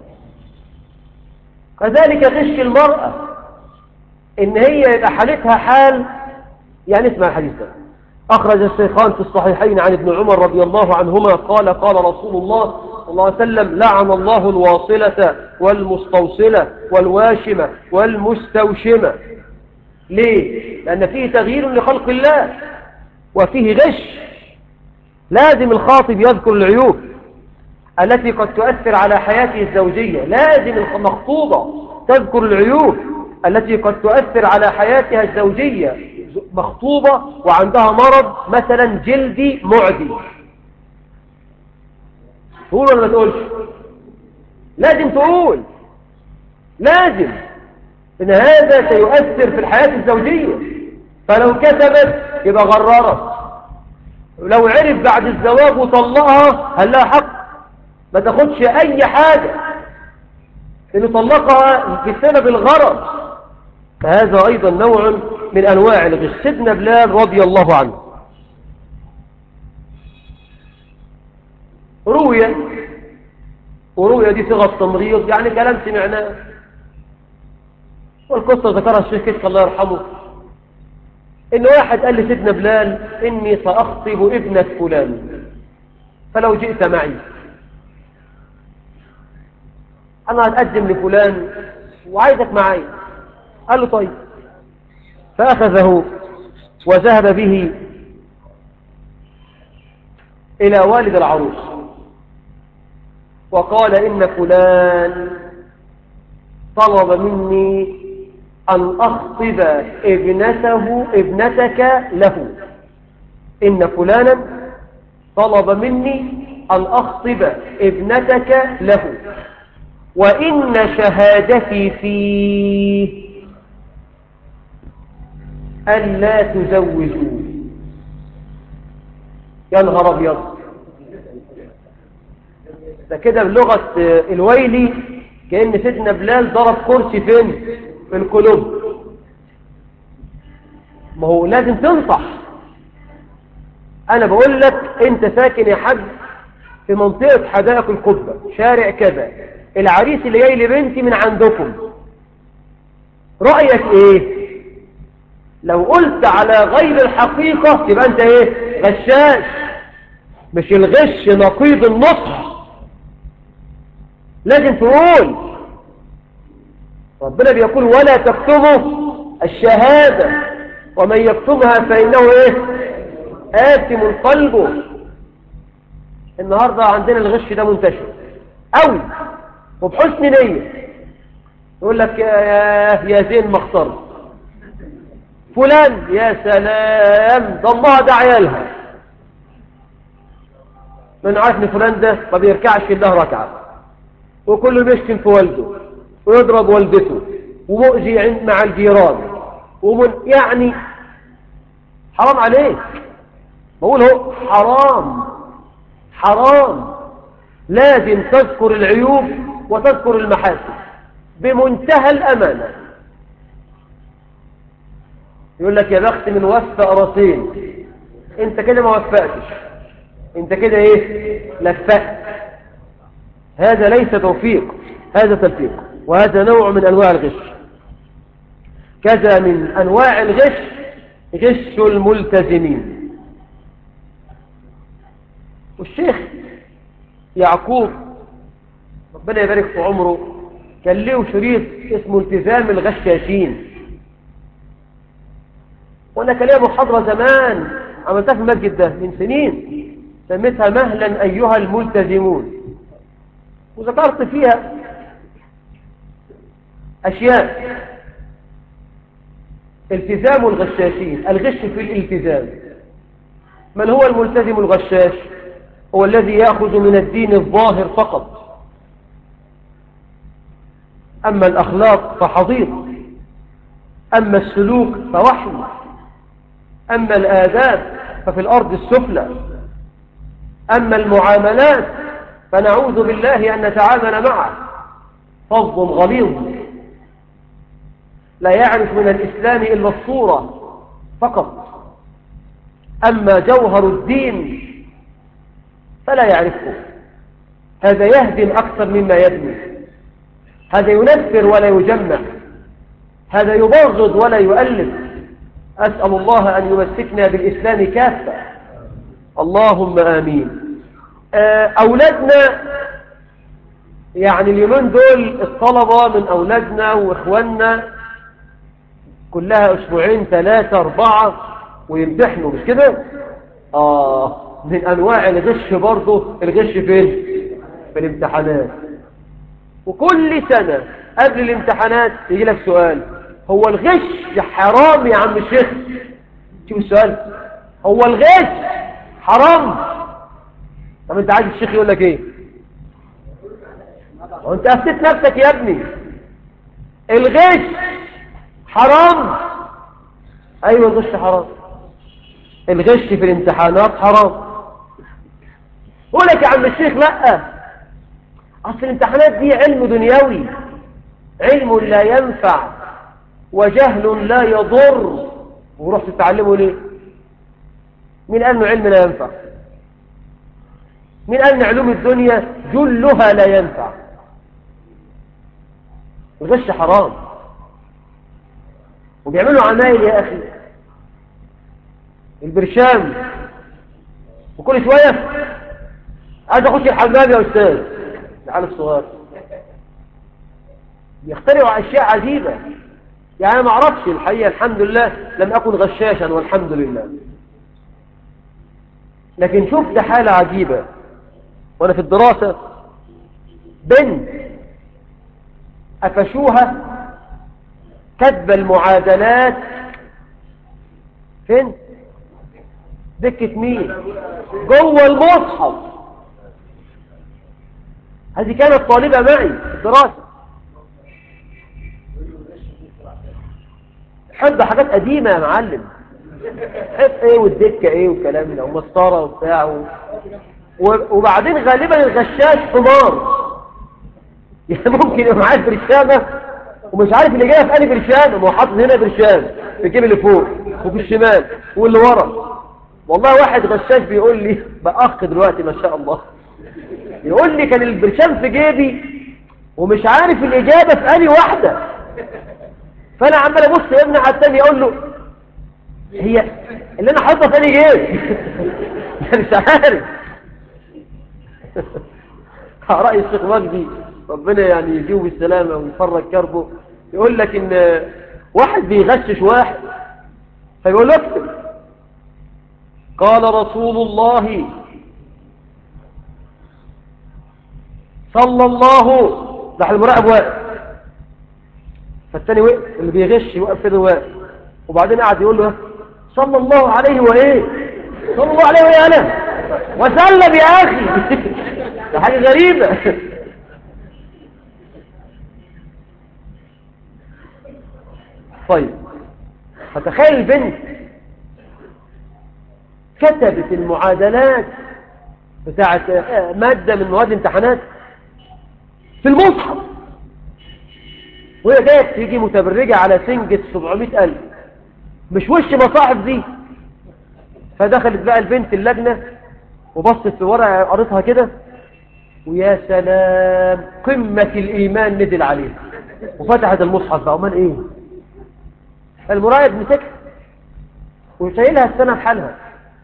كذلك غش المرأة، ان هي يبقى حالتها حال. يعني اسمع الحديث ده، اخرج الشيخان في الصحيحين عن ابن عمر رضي الله عنهما قال قال رسول الله صلى الله عليه وسلم لعن الله الواصلة والمستوصلة والواشمة والمستوشمة. ليه؟ لأن فيه تغيير لخلق الله وفيه غش. لازم الخاطب يذكر العيوب التي قد تؤثر على حياته الزوجية، لازم المخطوبة تذكر العيوب التي قد تؤثر على حياتها الزوجية. مخطوبة وعندها مرض مثلا جلدي معدي، تقول ولا ما تقولش؟ لازم تقول، لازم، إن هذا سيؤثر في الحياة الزوجية. فلو كتبت يبقى غررت، لو عرف بعد الزواج وطلقها هل لها حق؟ ما تاخدش أي حاجة، إنه طلقها بسبب الغرض. فهذا أيضا نوع من أنواع الغش. سيدنا بلال رضي الله عنه روية، وروية دي صيغة تمريض، يعني كلام سمعناه، والقصة ذكرها الشيخ كشك الله يرحمه، إن واحد قال لسيدنا بلال إني سأخطب ابنة فلان فلو جئت معي، أنا هتقدم لفلان وعايزك معي. قال له طيب. فأخذه وذهب به إلى والد العروس وقال إن فلان طلب مني أن أخطب ابنته ابنتك له. إن فلانا طلب مني أن أخطب ابنتك له، وإن شهادتي فيه ألا تزوجوا. يا نهار أبيض، ده كده بلغة الويلي كأن سيدنا بلال ضرب كرسي فين؟ في القلوب. ما هو لازم تنصح. أنا بقول لك أنت ساكن يا حاج في منطقة حدائق القبة شارع كذا، العريس اللي جاي لبنتي من عندكم، رأيك إيه؟ لو قلت على غير الحقيقة يبقى أنت إيه؟ غشاش. مش الغش نقيض النصح، لازم تقول. ربنا بيقول ولا تكتموا الشهادة ومن يكتمها فإنه إيه؟ آثم قلبه. النهاردة عندنا الغش ده منتشر أوي وبحسن نية. يقول لك يا, يا, يا زين ما اخترت فلان، يا سلام ده الله ده عيالها، من عارف ان فلان ده ما بيركعش الا ركعه، وكله بيشتم في والده ويضرب والدته ومؤذي عند مع الجيران ومن يعني حرام عليك. بقول هو حرام حرام. لازم تذكر العيوب وتذكر المحاسن بمنتهى الأمانة. يقول لك يا بخت من وفق راسين، انت كده ما وفقتش، انت كده ايه لفقت. هذا ليس توفيق، هذا تلفيق، وهذا نوع من انواع الغش. كذا من انواع الغش غش الملتزمين. والشيخ يعقوب ربنا يبارك في عمره كان له شريط اسمه التزام الغشاشين، وانا كان ليا محاضره زمان عملتها في المسجد ده من سنين سميتها مهلا ايها الملتزمون، وذكرت فيها اشياء. التزام الغشاشين، الغش في الالتزام. من هو الملتزم الغشاش؟ هو الذي يأخذ من الدين الظاهر فقط، أما الأخلاق فحضيض، أما السلوك فوحي، أما الآداب ففي الأرض السفلى، أما المعاملات فنعوذ بالله أن نتعامل معه فظ غليظ لا يعرف من الإسلام إلا الصورة فقط، أما جوهر الدين فلا يعرفه. هذا يهدم أكثر مما يبني، هذا ينفر ولا يجمع، هذا يبغض ولا يؤلف. أسأل الله أن يمسكنا بالإسلام كافة، اللهم آمين. أولادنا يعني اليومين دول الطلبة من أولادنا وإخواننا كلها أسبوعين ثلاثة أربعة ويمتحنوا، مش كده؟ آه من أنواع الغش برضه الغش فين؟ في الامتحانات. وكل سنة قبل الامتحانات يجي لك سؤال: هو الغش حرام يا عم الشيخ؟ شوف السؤال، هو الغش حرام؟ طب انت عايز الشيخ يقول لك ايه؟ وانت افتت نفسك يا ابني. الغش حرام؟ ايوه الغش حرام، الغش في الامتحانات حرام. يقول لك يا عم الشيخ لا، اصل الامتحانات دي علم دنيوي، علم لا ينفع وجهل لا يضر، ورحت تتعلمه ليه؟ مين قال انه علم لا ينفع؟ مين قال ان علوم الدنيا جلها لا ينفع؟ الغش حرام، وبيعملوا عمايل يا اخي، البرشام، وكل شويه عايز اخش الحمام يا استاذ. العيال الصغار يخترعوا اشياء عجيبه، يعني ما اعرفش الحقيقه، الحمد لله لم اكن غشاشا والحمد لله، لكن شفت حاله عجيبه وانا في الدراسه. بنت قفشوها كتب المعادلات فين؟ دكة مين؟ جوه المصحف. هذه كانت طالبة معي في الدراسة، حب حاجات قديمة يا معلم، حب ايه والدكة ايه والكلام ده ومسطرة وبتاع و... وبعدين غالبا الغشاش حمار، يعني ممكن يبقى معاه برشامة ومش عارف اللي جايه في انهي برشامة، ما هو حاطط هنا برشام في الجيب اللي فوق وفي الشمال واللي ورا. والله واحد غشاش بيقول لي بأخ دلوقتي ما شاء الله، يقول لي كان البرشام في جيبي ومش عارف الإجابة في أنهي واحدة، فأنا عمال أبص يا ابني على التاني أقول له هي اللي أنا حاطها في أنهي جيب؟ مش عارف. رأي الشيخ مجدي ربنا يعني يجيبه بالسلامة ويفرج كربه، يقول لك إن واحد بيغشش واحد فيقول له اكتب: قال رسول الله صلى الله، راح المراقب واقف، فالتاني وقف، اللي بيغش يوقف كده واقف، وبعدين قعد يقول له صلى الله عليه وايه، صلى الله عليه وايه انا وسلم يا اخي. ده حاجه غريبه. طيب فتخيل البنت كتبت المعادلات بتاعت مادة من مواد امتحانات في المصحف، وهي جاية تيجي متبرجة على سنجة سبعمائة ألف، مش وش مصاحف دي. فدخلت بقى البنت اللجنة وبصت في ورقة قريتها كده، ويا سلام قمة الإيمان نزل عليها، وفتحت المصحف بقى. ومال إيه؟ المراقب مسكها وشايلها السنة بحالها،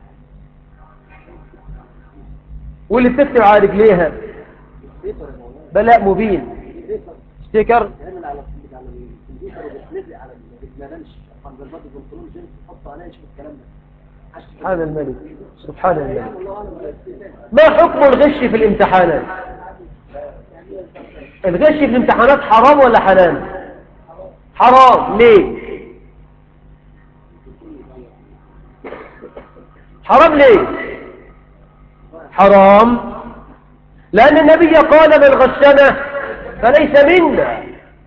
واللي بتكتب على رجليها بلاء مبين ستيكر سبحان الملك سبحان الملك. ما حكم الغش في الامتحانات؟ الغش في الامتحانات حرام ولا حلال؟ حرام. ليه حرام؟ ليه حرام؟ لأن النبي قال من غشنا فليس منا.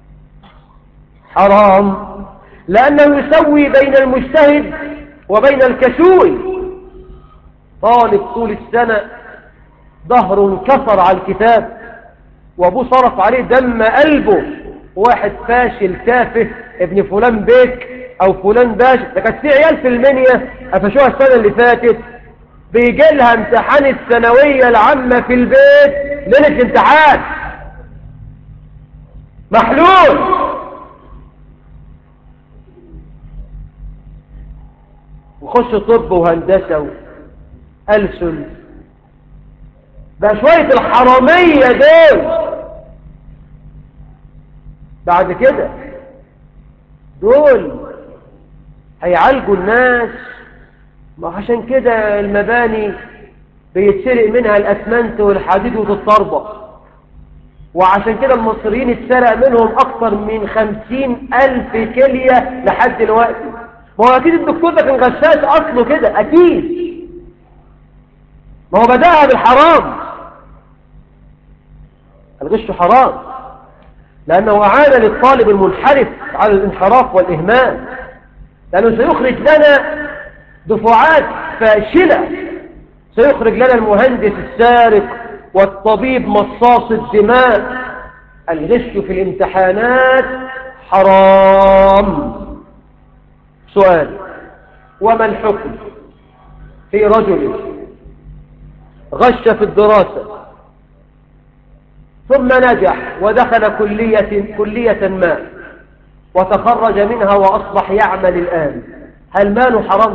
حرام لأنه يسوي بين المجتهد وبين الكسول. طالب طول السنة ظهره انكسر على الكتاب وابوه صرف عليه دم قلبه، واحد فاشل تافه ابن فلان بيك او فلان باشا. ده كانت في عيال في المنيا قفشوها السنة اللي فاتت بيجي لها امتحان الثانوية العامة في البيت ليلة الامتحان محلول. وخش طب وهندسة وألسن. بقى شوية الحرامية دول بعد كده دول هيعالجوا الناس. ما عشان كده المباني بيتسرق منها الأسمنت والحديد وتتطربق، وعشان كده المصريين اتسرق منهم أكثر من خمسين ألف كلية لحد دلوقتي. ما هو أكيد الدكتور ده كان غشاش أصله كده أكيد، ما هو بدأها بالحرام. الغش حرام لأنه أعان للطالب المنحرف على الانحراف والإهمال، لأنه سيخرج لنا دفعات فاشلة، سيخرج لنا المهندس السارق والطبيب مصاص الدماء. الغش في الامتحانات حرام. سؤال: وما الحكم في رجل غش في الدراسة ثم نجح ودخل كلية, كلية ما وتخرج منها وأصبح يعمل الآن، هل ماله حرام؟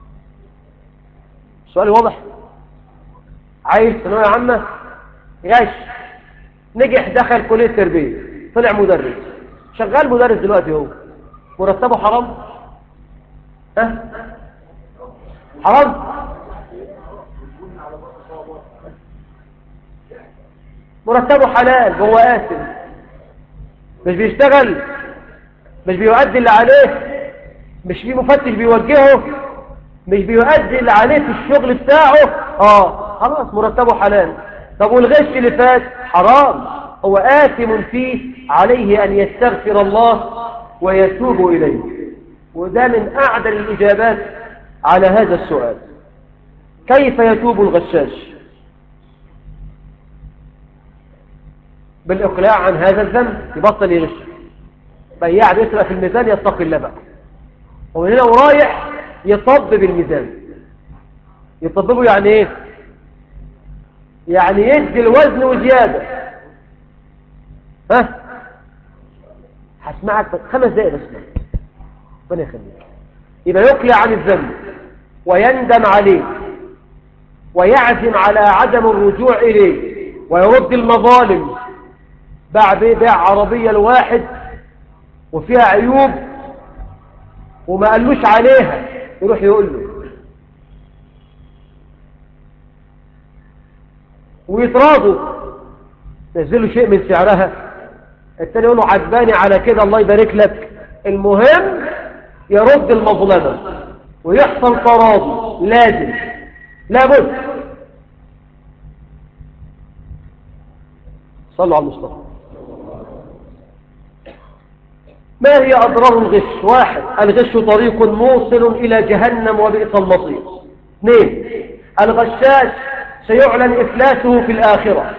سؤال واضح. عايز ثانوية عامة غش نجح دخل كلية تربية طلع مدرس شغال مدرس دلوقتي، هو مرتبه حرام؟ ها حرام؟ مرتبه حلال وهو آثم، مش بيشتغل، مش بيؤدي اللي عليه، مش في مفتش بيوجهه، مش بيؤدي اللي عليه في الشغل بتاعه، اه خلاص مرتبه حلال. طب والغش اللي فات حرام، هو آثم فيه، عليه أن يستغفر الله ويتوب إليه. وده من أعدل الإجابات على هذا السؤال. كيف يتوب الغشاش؟ بالإقلاع عن هذا الذنب، يبطل يغش. بياع بيسرق في الميزان يتقي الله بقى، ومن هنا ورايح يطبب الميزان. يطببه يعني ايه؟ يعني يدي الوزن وزيادة. ها هسمعك بس خمس دقائق بس، ربنا يخليك. يبقى يقلع عن الذنب ويندم عليه ويعزم على عدم الرجوع إليه ويرد المظالم. باع بيع عربية لواحد وفيها عيوب وما قالوش عليها، يروح يقول له ويتراضوا، نزلوا شيء من سعرها، التاني يقول له عجباني على كده الله يبارك لك. المهم يرد المظلمة ويحصل تراضي، لازم لابد. صلوا على المصطفى. ما هي أضرار الغش؟ واحد، الغش طريق موصل إلى جهنم وبئس المصير. اثنين، الغشاش سيعلن إفلاسه في الآخرة،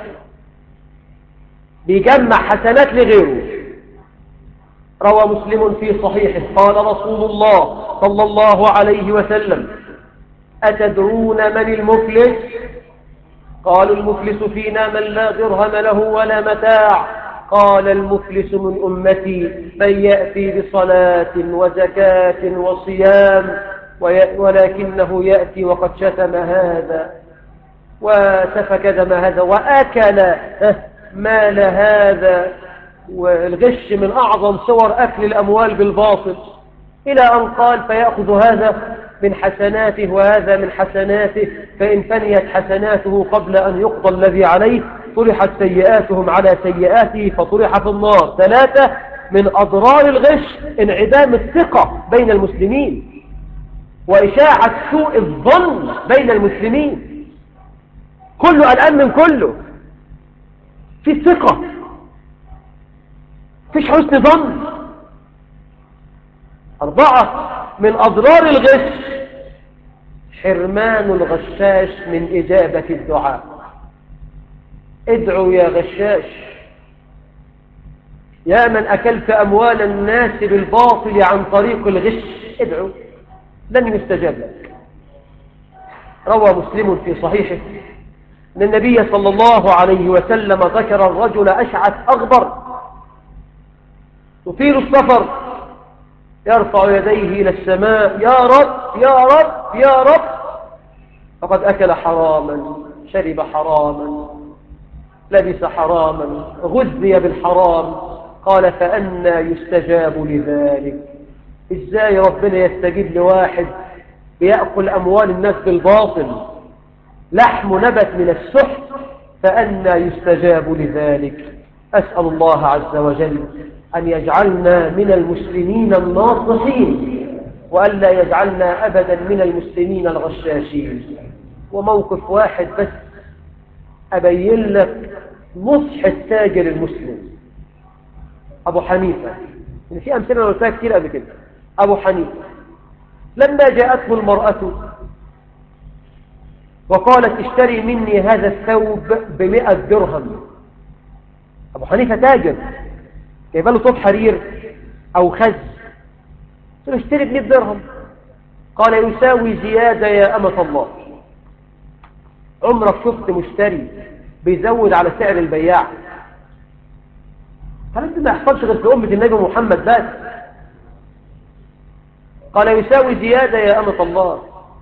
بيجمع حسنات لغيره. روى مسلم في صحيحه قال رسول الله صلى الله عليه وسلم: أتدرون من المفلس؟ قالوا: المفلس فينا من لا درهم له ولا متاع. قال: المفلس من أمتي من يأتي بصلاة وزكاة وصيام ولكنه يأتي وقد شتم هذا وسفك دم هذا وأكل مال هذا. والغش من أعظم صور أكل الأموال بالباطل، إلى أن قال: فيأخذ هذا من حسناته وهذا من حسناته، فإن فنيت حسناته قبل أن يقضى الذي عليه طرحت سيئاتهم على سيئاته فطرح في النار. ثلاثة، من أضرار الغش انعدام الثقة بين المسلمين وإشاعة سوء الظن بين المسلمين. كله قلقان من كله، في ثقة، فيش حسن ظن. أربعة، من أضرار الغش حرمان الغشاش من إجابة الدعاء. ادعوا يا غشاش، يا من أكلت أموال الناس بالباطل عن طريق الغش، ادعوا لن يستجاب لك. روى مسلم في صحيحه أن النبي صلى الله عليه وسلم ذكر الرجل أشعث أغبر يطيل السفر يرفع يديه إلى السماء: يا رب يا رب يا رب، فقد أكل حراما، شرب حراما، لبس حراما، غذي بالحرام. قال: فأنى يستجاب لذلك؟ إزاي ربنا يستجيب لواحد بيأكل أموال الناس بالباطل، لحم نبت من السحت؟ فأنى يستجاب لذلك؟ أسأل الله عز وجل أن يجعلنا من المسلمين الناصحين، وألا يجعلنا أبدا من المسلمين الغشاشين. وموقف واحد بس أبين لك نصح التاجر المسلم، أبو حنيفة. يعني في أمثلة أنا قلتها كتير قبل كده. أبو حنيفة لما جاءته المرأة وقالت: اشتري مني هذا الثوب بمئة درهم. أبو حنيفة تاجر، جايبه له ثوب حرير أو خز، قال: اشتري بمئة درهم. قال: يساوي زيادة يا أمة الله. عمرك شفت مشتري بيزود على سعر البياع؟ هل ده ما يحصلش غير في أمة النبي محمد بس؟ قال: يساوي زيادة يا أمة الله.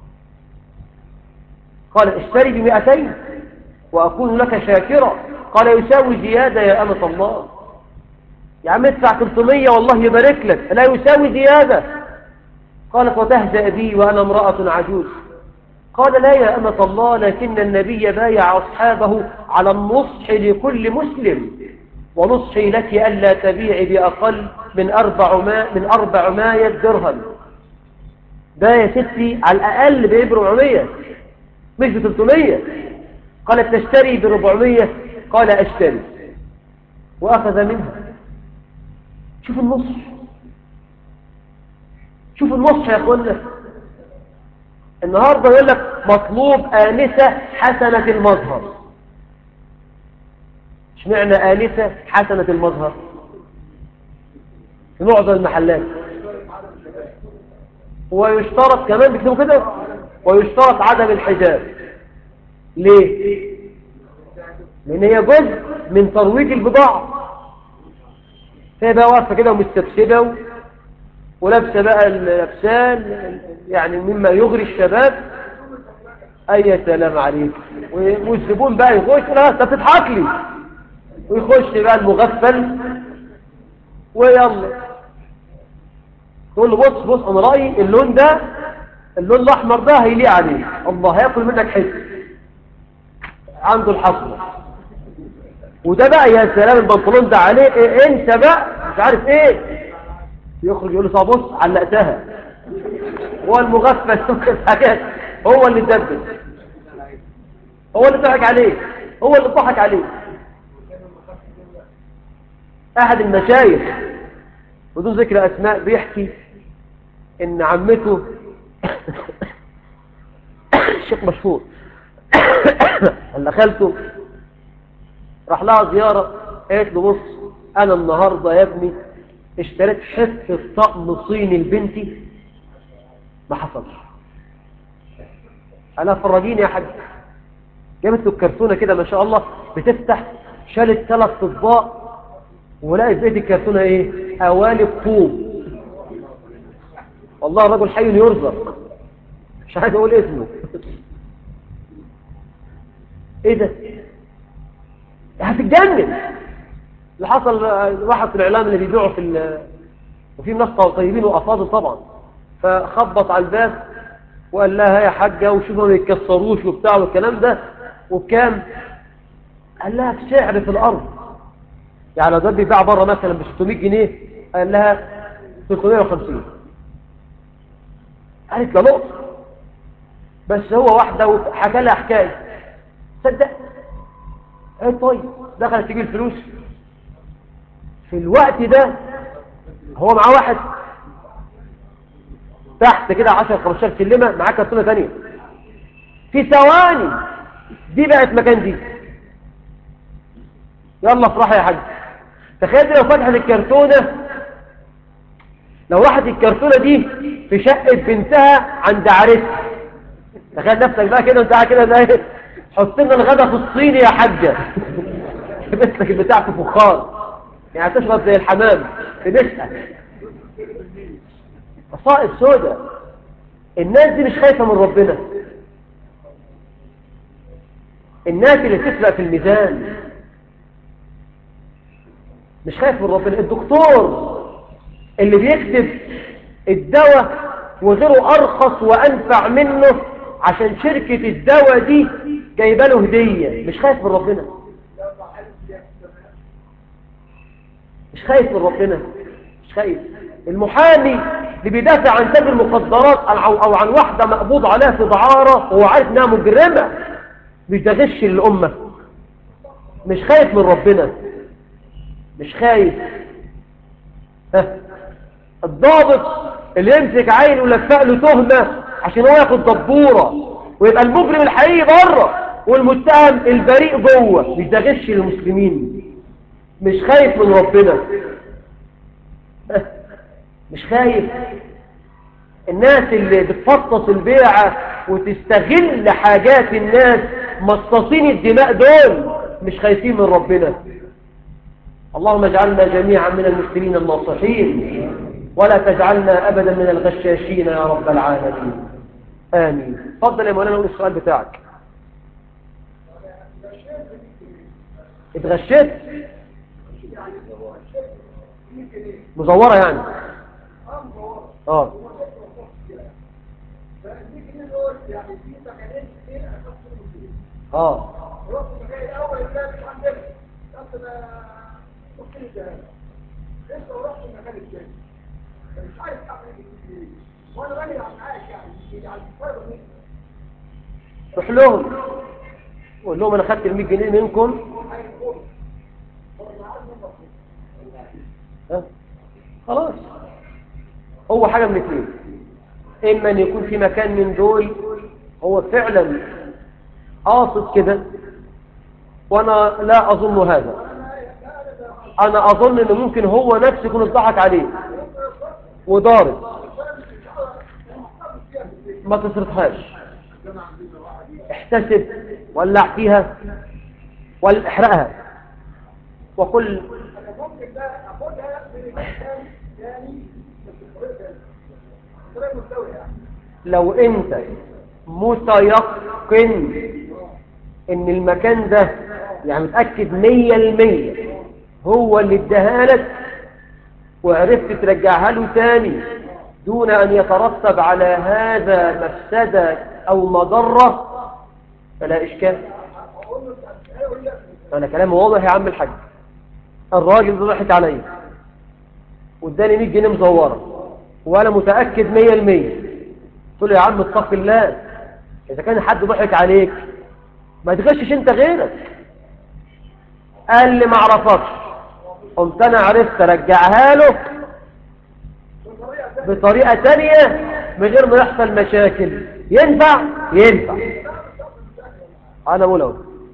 قال: اشتري بمئتين وأكون لك شاكرا. قال: يساوي زيادة يا أمة الله. يا عم ادفع ثلاثمية والله يبارك لك. لا يساوي زيادة. قالت: وتهزأ بي وأنا امرأة عجوز. قال: لا يا أمة الله، لكن النبي بايع أصحابه على النصح لكل مسلم، ونصحي لك ألا تبيعي بأقل من أربع ما من أربعمائة درهم. ده يا ستي على الأقل بيبقى أربعمائة مش ب ثلاثمائة. قالت: تشتري ب أربعمائة؟ قال: أشتري. وأخذ منها. شوف النصح، شوف النصح يا أخوانا. النهاردة يقول لك مطلوب آنسة حسنة المظهر. ايش معنى آنسة حسنة المظهر؟ في معظم المحلات ويشترط كمان بيكتبوا كده، ويشترط عدم الحجاب. ليه؟ لأن هي جزء من ترويج البضاعة. هي بقى واقفة كده ومستبسبة ولابسة بقى اللبسان يعني مما يغري الشباب. أي سلام عليك. والزبون بقى يخش: لا انت بتضحك لي، ويخش بقى المغفل ويلا تقول له: بص بص انا رأيي اللون ده، اللون الأحمر ده هيليق عليه، الله هياكل منك حته عنده الحصمة. وده بقى يا سلام البنطلون ده عليه إيه انت بقى مش عارف ايه، يخرج يقول له طب بص علقتها. هو المغفل حاجات، هو اللي اتدبس، هو اللي ضحك عليه، هو اللي ضحك عليه. احد المشايخ بدون ذكر اسماء بيحكي ان عمته الشيخ مشهور اللي خالته راح لها زيارة، قالت له بص انا النهاردة يا ابني اشتريت حتة طقم صيني لبنتي ما حصلش. انا فرجيني يا حاج، جابت له الكرتونة كده ما شاء الله بتفتح، شالت ثلاث اطباق ولقيت بيت الكرتونة ايه؟ قوالب طوب. والله الرجل حي يرزق، مش عايز اقول اسمه. ايه ده؟ هتتجنن. اللي حصل واحد في الاعلام اللي بيبيعوا في ال... وفي ناس طيبين وافاضل طبعا، فخبط على الباب وقال لها يا حاجه وشوفوا ما يتكسروش وبتاع والكلام ده، وبكام؟ قال لها بسعر في الارض، يعني لو ده بيباع بره مثلا ب ستمائة جنيه، قال لها ثلاثمائة وخمسين. قالت له نقص، بس هو واحده وحكى لها حكايه صدق. قالت طيب، دخلت تجيب الفلوس. في الوقت ده هو معاه واحد تحت كده عشرة خمستاشر سلمه معاه كرتونه ثانيه، في ثواني دي بقت مكان دي. يلا افرحي يا حاج. تخيل لو فتحت الكرتونه، لو راحت الكرتونه دي في شقه بنتها عند عريسها، تخيل نفسك بقى كده وانت قاعد كده زي حط لنا الغدا في الصيني يا حاجه بنتك بتاع في فخار، يعني تشرب زي الحمام في بيتها. مصائب سودة. الناس دي مش خايفه من ربنا. الناس اللي تسرق في الميزان مش خايف من ربنا. الدكتور اللي بيكتب الدواء وغيره ارخص وانفع منه عشان شركة الدواء دي جايبه له هدية، مش خايف من ربنا. مش خايف من ربنا، مش خايف. المحامي اللي بيدافع عن تاجر المخدرات او عن واحدة مقبوض عليها في دعارة وهو عارف انها مجرمة، مش ده غش للأمة. مش خايف من ربنا، مش خايف. ها، الضابط اللي يمسك عينه ولفق له تهمة عشان هو ياخد دبورة ويبقى المجرم الحقيقي بره والمتهم البريء جوه، مش ده غش للمسلمين. مش خايف من ربنا، ها، مش خايف. الناس اللي بتفطس البيعة وتستغل حاجات الناس مصاصين الدماء دول مش خايفين من ربنا. اللهم اجعلنا جميعا من المسلمين الناصحين ولا تجعلنا أبدا من الغشاشين يا رب العالمين. آمين. تفضل يا مولانا نقول السؤال بتاعك. اتغشيت مزورة يعني؟ اه اه روح لهم قول لهم انا خدت ال مية جنيه منكم. ها خلاص. هو حاجه من اثنين، اما ان يكون في مكان من دول هو فعلا قاصد كده، وانا لا اظن هذا. انا اظن ان ممكن هو نفسه يكون اتضحك عليه وضارب. ما تصرفهاش، احتسب، ولع فيها ولا احرقها وكل. لو انت متيقن ان المكان ده يعني متأكد مية المية هو اللي اداها لك وعرفت ترجعها له تاني دون ان يترتب على هذا مفسدة او مضرة فلا اشكال. أنا كلامي واضح يا عم الحاج. الراجل ده ضحك عليا واداني مية جنيه مزورة وأنا متأكد مية المية. قلت له يا عم اتق الله، إذا كان حد ضحك عليك ما تغشش أنت غيرك. قال لي ما اعرفكش. قمت أنا عرفت أرجعها له بطريقة تانية من غير ما يحصل مشاكل. ينفع؟ ينفع. أنا مولو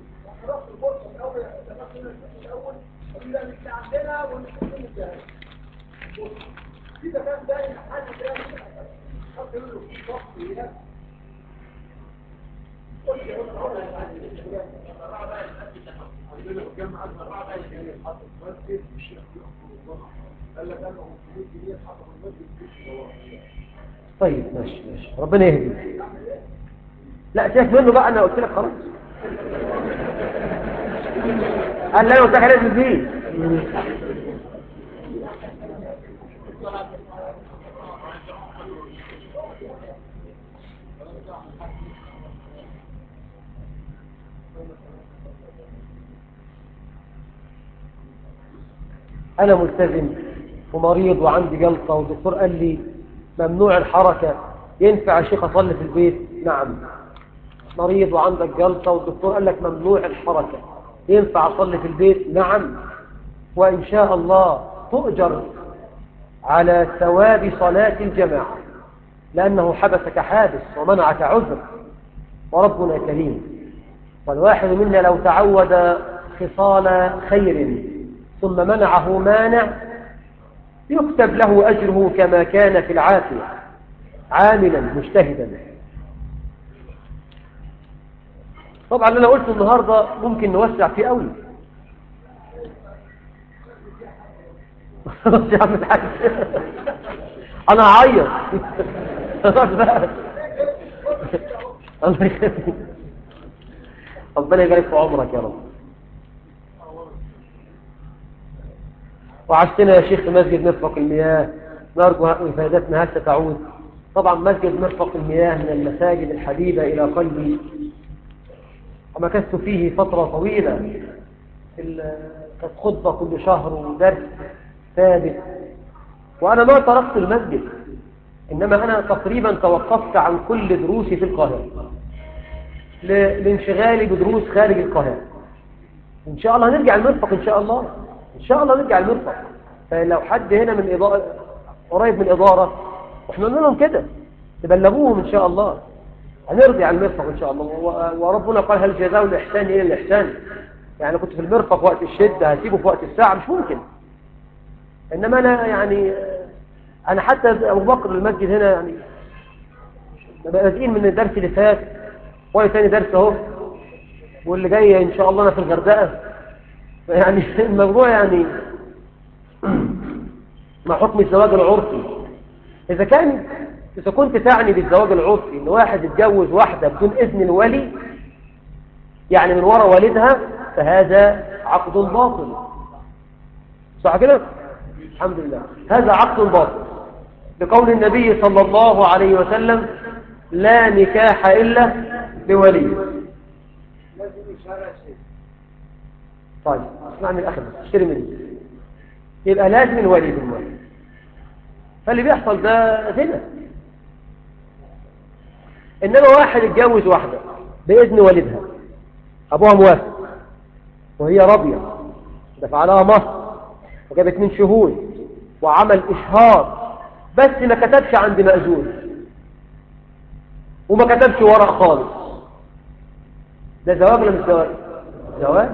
طيب ماشي ماشي، ربنا يهدي. لا سيبك منه بقى، انا قلت لك خلاص. قال لا انا قلت لك عليه الدين. انا ملتزم ومريض وعندي جلطه والدكتور قال لي ممنوع الحركه، ينفع يا شيخ اصلي في البيت؟ نعم. مريض وعندك جلطه والدكتور قال لك ممنوع الحركه، ينفع اصلي في البيت؟ نعم. وان شاء الله تؤجر على ثواب صلاه الجماعه، لانه حبسك حابس ومنعك عذر، وربنا كريم. والواحد منا لو تعود خصال خير ثم منعه مانع يكتب له أجره كما كان في العافية عاملا مجتهدا. طبعا اللي أنا قلته النهاردة ممكن نوسع فيه قوي. يا عم الحاج أنا هعيط. الله يخليك، ربنا يبارك في عمرك يا رب. وعشتنا يا شيخ في مسجد مرفق المياه، نرجو إفادتنا هل ستعود. طبعا مسجد مرفق المياه من المساجد الحبيبة إلى قلبي، ومكثت فيه فترة طويلة. كانت خطبة كل شهر ودرس ثابت، وأنا ما تركت المسجد، إنما أنا تقريبا توقفت عن كل دروسي في القاهرة لانشغالي بدروس خارج القاهرة. إن شاء الله هنرجع المرفق إن شاء الله، إن شاء الله نرجع المرفق. فلو حد هنا من إضاءة قريب من إدارة، وإحنا قلنا لهم كده تبلغوهم إن شاء الله هنرجع المرفق إن شاء الله. وربنا قال هل جزاء الإحسان إلى الإحسان؟ يعني كنت في المرفق وقت الشدة هسيبه في وقت الساعة؟ مش ممكن. إنما أنا يعني أنا حتى أبو بكر المسجد هنا يعني بادئين من الدرس اللي فات وهي تاني درس أهو، واللي جاي إن شاء الله أنا في الغردقة. يعني الموضوع يعني مع حكم الزواج العرفي، إذا كان إذا كنت تعني بالزواج العرفي إن واحد يتجوز واحدة بدون إذن الولي، يعني من وراء والدها، فهذا عقد باطل. صح كده؟ الحمد لله، هذا عقد باطل بقول النبي صلى الله عليه وسلم لا نكاح إلا بولي. طيب اسمعني الأخر اشتري مني، يبقى لازم الولي في المال. فاللي بيحصل ده زنا. إنما واحد يتجوز واحدة بإذن والدها، أبوها موافق وهي راضية، دفع لها مهر وجابت من شهود وعمل إشهار، بس ما كتبش عند مأذون وما كتبش ورق خالص، ده زواج ولا مش زواج؟ زواج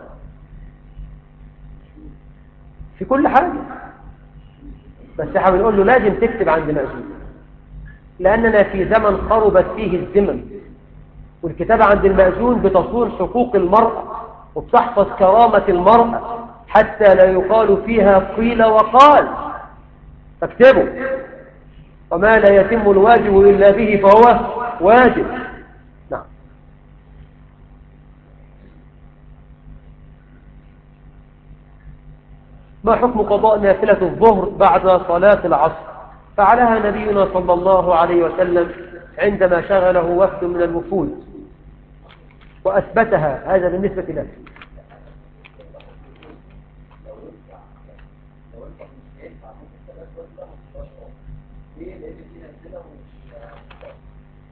في كل حاجة. بس احنا بنقول له لازم تكتب عند مأذون، لأننا في زمن خربت فيه الزمن، والكتابة عند المأذون بتصون حقوق المرأة وبتحفظ كرامة المرأة حتى لا يقال فيها قيل وقال. فاكتبوا، وما لا يتم الواجب إلا به فهو واجب. نعم. ما حكم قضاء نافلة الظهر بعد صلاة العصر؟ فعلها نبينا صلى الله عليه وسلم عندما شغله وفد من الوفود وأثبتها، هذا بالنسبة له.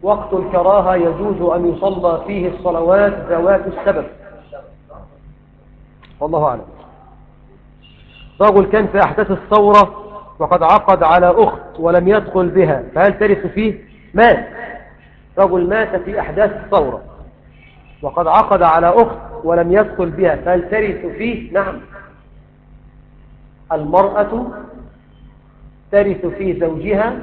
وقت الكراهة يجوز أن يصلى فيه الصلوات ذوات السبب. والله أعلم. رجل كان في أحداث الثورة وقد عقد على أخت ولم يدخل بها، فهل ترث فيه؟ مات. رجل مات في أحداث الثورة وقد عقد على أخت ولم يدخل بها، فهل ترث فيه؟ نعم. المرأة ترث في زوجها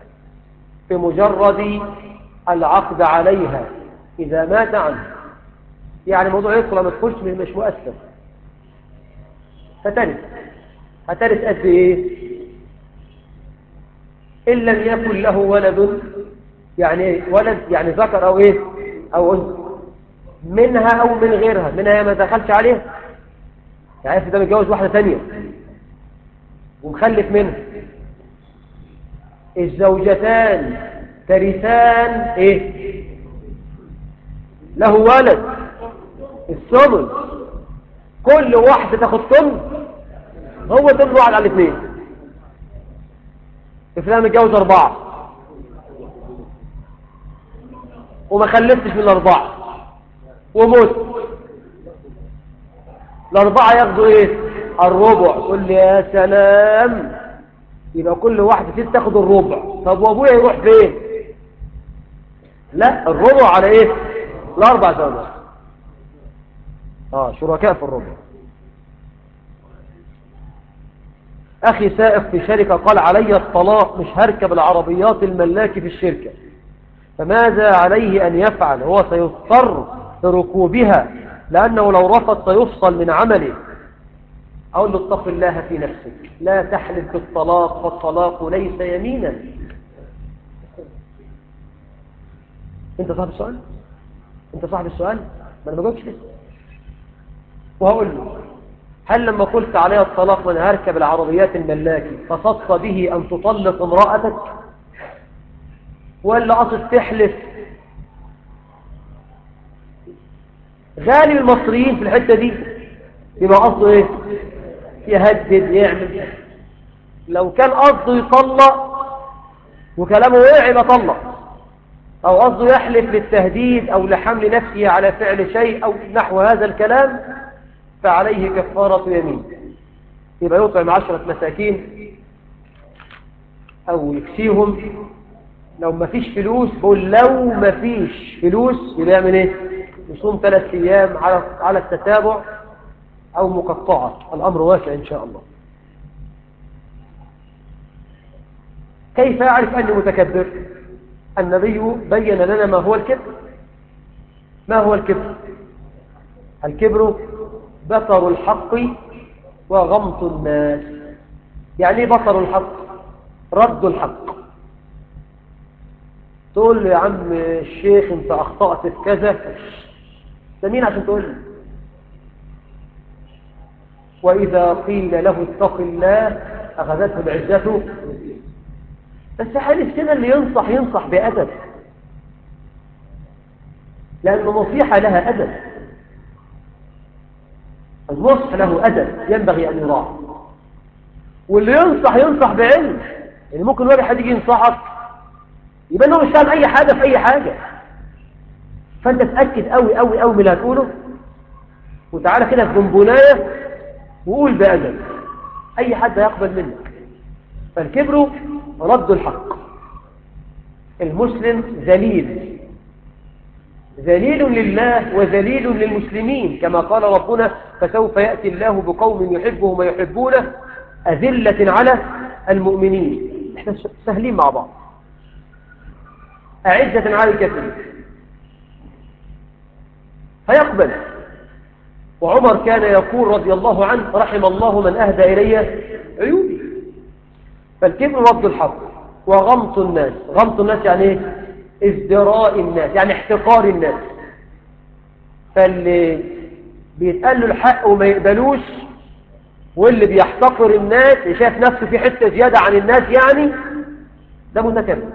بمجرد العقد عليها إذا مات عنه. يعني موضوع يدخل ما تدخلش مش مؤثر، فترث. هترث قد إيه؟ إن لم يكن له ولد، يعني ولد يعني ذكر أو إيه أو أنثى، منها أو من غيرها. منها ما دخلش عليها، يعني ده متجوز واحدة ثانية ومخلف منها. الزوجتان ترثان إيه؟ له ولد الثمن، كل واحدة تاخد ثمن، هو ثمن واحد على الاثنين. فلان متجوز أربعة وما خلفتش من الأربعة وموت، الأربعة ياخدوا إيه؟ الربع. قل لي يا سلام، يبقى كل واحدة ست تاخد الربع. طب وأبويا يروح فين؟ لا، الربع على إيه؟ الأربع زوجات. آه شركاء في الربع. أخي سائق في شركة قال علي الطلاق، مش هركب العربيات الملاكي في الشركة، فماذا عليه أن يفعل؟ هو سيضطر لركوبها لأنه لو رفض سيفصل من عمله. أقول له اتق الله في نفسك، لا تحلف بالطلاق، فالطلاق ليس يمينا. أنت صاحب السؤال؟ أنت صاحب السؤال؟ ما أنا ما جاوبتش لسه. وهقول له هل لما قلت عليها الطلاق من هركب العربيات الملاكي قصدت به أن تطلق امرأتك، ولا قصد تحلف؟ غالب المصريين في الحتة دي يبقى قصده ايه؟ يهدد، يعمل. لو كان قصده يطلق وكلامه وقع يبقى طلق، او قصده يحلف للتهديد او لحمل نفسه على فعل شيء او نحو هذا الكلام، فعليه كفارة يمين. يبقى يطعم عشرة مساكين او يكسيهم. لو ما فيش فلوس، بقول لو ما فيش فلوس يبقى يعمل ايه؟ يصوم ثلاث ايام على على التتابع او مقطعة. الامر واسع ان شاء الله. كيف اعرف اني متكبر؟ النبي بين لنا ما هو الكبر. ما هو الكبر؟ الكبر بطر الحق وغمط الناس. يعني ايه بطر الحق؟ رد الحق. تقول له يا عم الشيخ انت اخطأت في كذا، ده مين عشان تقول له؟ واذا قيل له اتق الله اخذته العزة. بس حالف كده اللي ينصح ينصح بأدب، لأن النصيحة لها أدب. النصح له أدب ينبغي أن يراعى. واللي ينصح ينصح بعلم. يعني ممكن واحد يجي ينصحك يبقى انه مش فاهم اي حاجه في اي حاجه، فانت تاكد قوي قوي قوي من اللي هتقوله، وتعالى كده في بونبونايه وقول بأدب، اي حد هيقبل منك. فالكبر رد الحق. المسلم ذليل، ذليل لله وذليل للمسلمين، كما قال ربنا فسوف يأتي الله بقوم يحبهم ويحبونه أذلة على المؤمنين. احنا سهلين مع بعض. أعزة على الكافرين، فيقبل. وعمر كان يقول رضي الله عنه رحم الله من أهدى إلي عيوبي. فالكبر رد الحق وغمط الناس. غمط الناس يعني ايه؟ ازدراء الناس، يعني احتقار الناس. فاللي بيتقال له الحق وما يقبلوش، واللي بيحتقر الناس شايف نفسه في حتة زيادة عن الناس، يعني ده متكبر.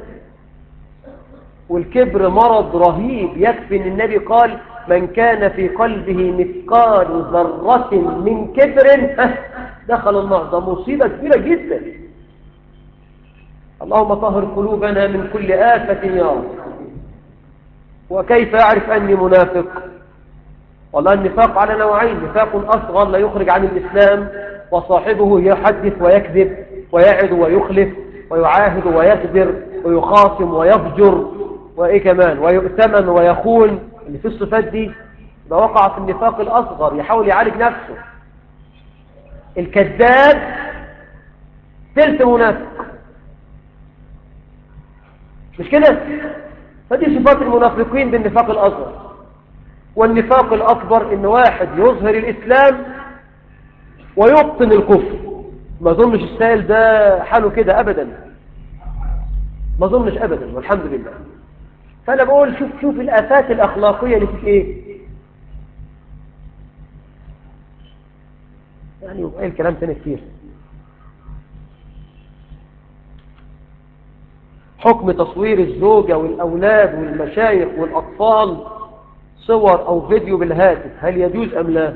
والكبر مرض رهيب، يكفي ان النبي قال من كان في قلبه مثقال ذرة من كبر دخل النار. ده مصيبة كبيرة جدا. اللهم طهر قلوبنا من كل آفة يا رب. وكيف أعرف أني منافق؟ والله النفاق على نوعين: نفاق أصغر لا يخرج عن الإسلام وصاحبه يحدث ويكذب ويعد ويخلف ويعاهد ويغدر ويخاصم ويفجر وإيه كمان ويؤتمن ويخون. اللي في الصفات دي ده وقع في النفاق الأصغر، يحاول يعالج نفسه. الكذاب ثلث منافق، مش كده؟ فدي صفات المنافقين بالنفاق الأصغر. والنفاق الأكبر إن واحد يظهر الإسلام ويبطن الكفر. ما ظنش السائل ده حاله كده أبدا، ما ظنش أبدا والحمد لله. فأنا بقول شوف شوف الآفات الأخلاقية اللي فيك إيه. يعني يبقى الكلام تاني كتير. حكم تصوير الزوجة والأولاد والمشايخ والأطفال صور أو فيديو بالهاتف، هل يجوز أم لا؟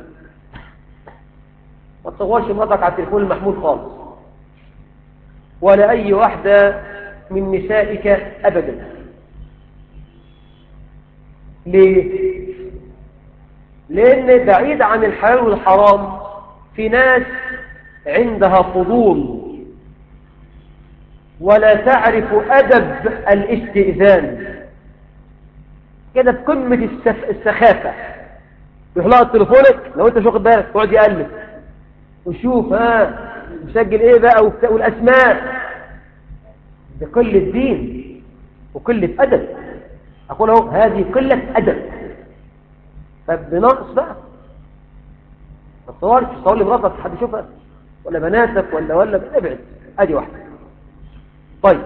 ما تصورش مراتك على التليفون المحمول خالص، ولا أي واحدة من نسائك أبدا. ليه؟ لأن بعيد عن الحلال والحرام في ناس عندها فضول ولا تعرف أدب الاستئذان، كده بقمة السف... السخافة. يحلق تليفونك لو انت مش واخد بالك، يقعد يقلب وشوف ها مسجل ايه بقى وبتاع والاسماء. دي قلة دين وقلة أدب. أقول اهو هذه قلة أدب. طب بنقص بقى ما تصورش، تصور لي مراتك حد يشوفها ولا بناتك ولا ولا ابعد. ادي واحدة. طيب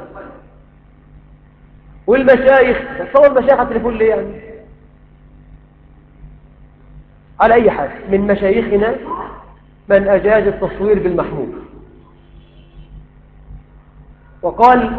والمشايخ، تصور المشايخ على التليفون ليه يعني؟ على أي حال من مشايخنا من أجاز التصوير بالمحمول وقال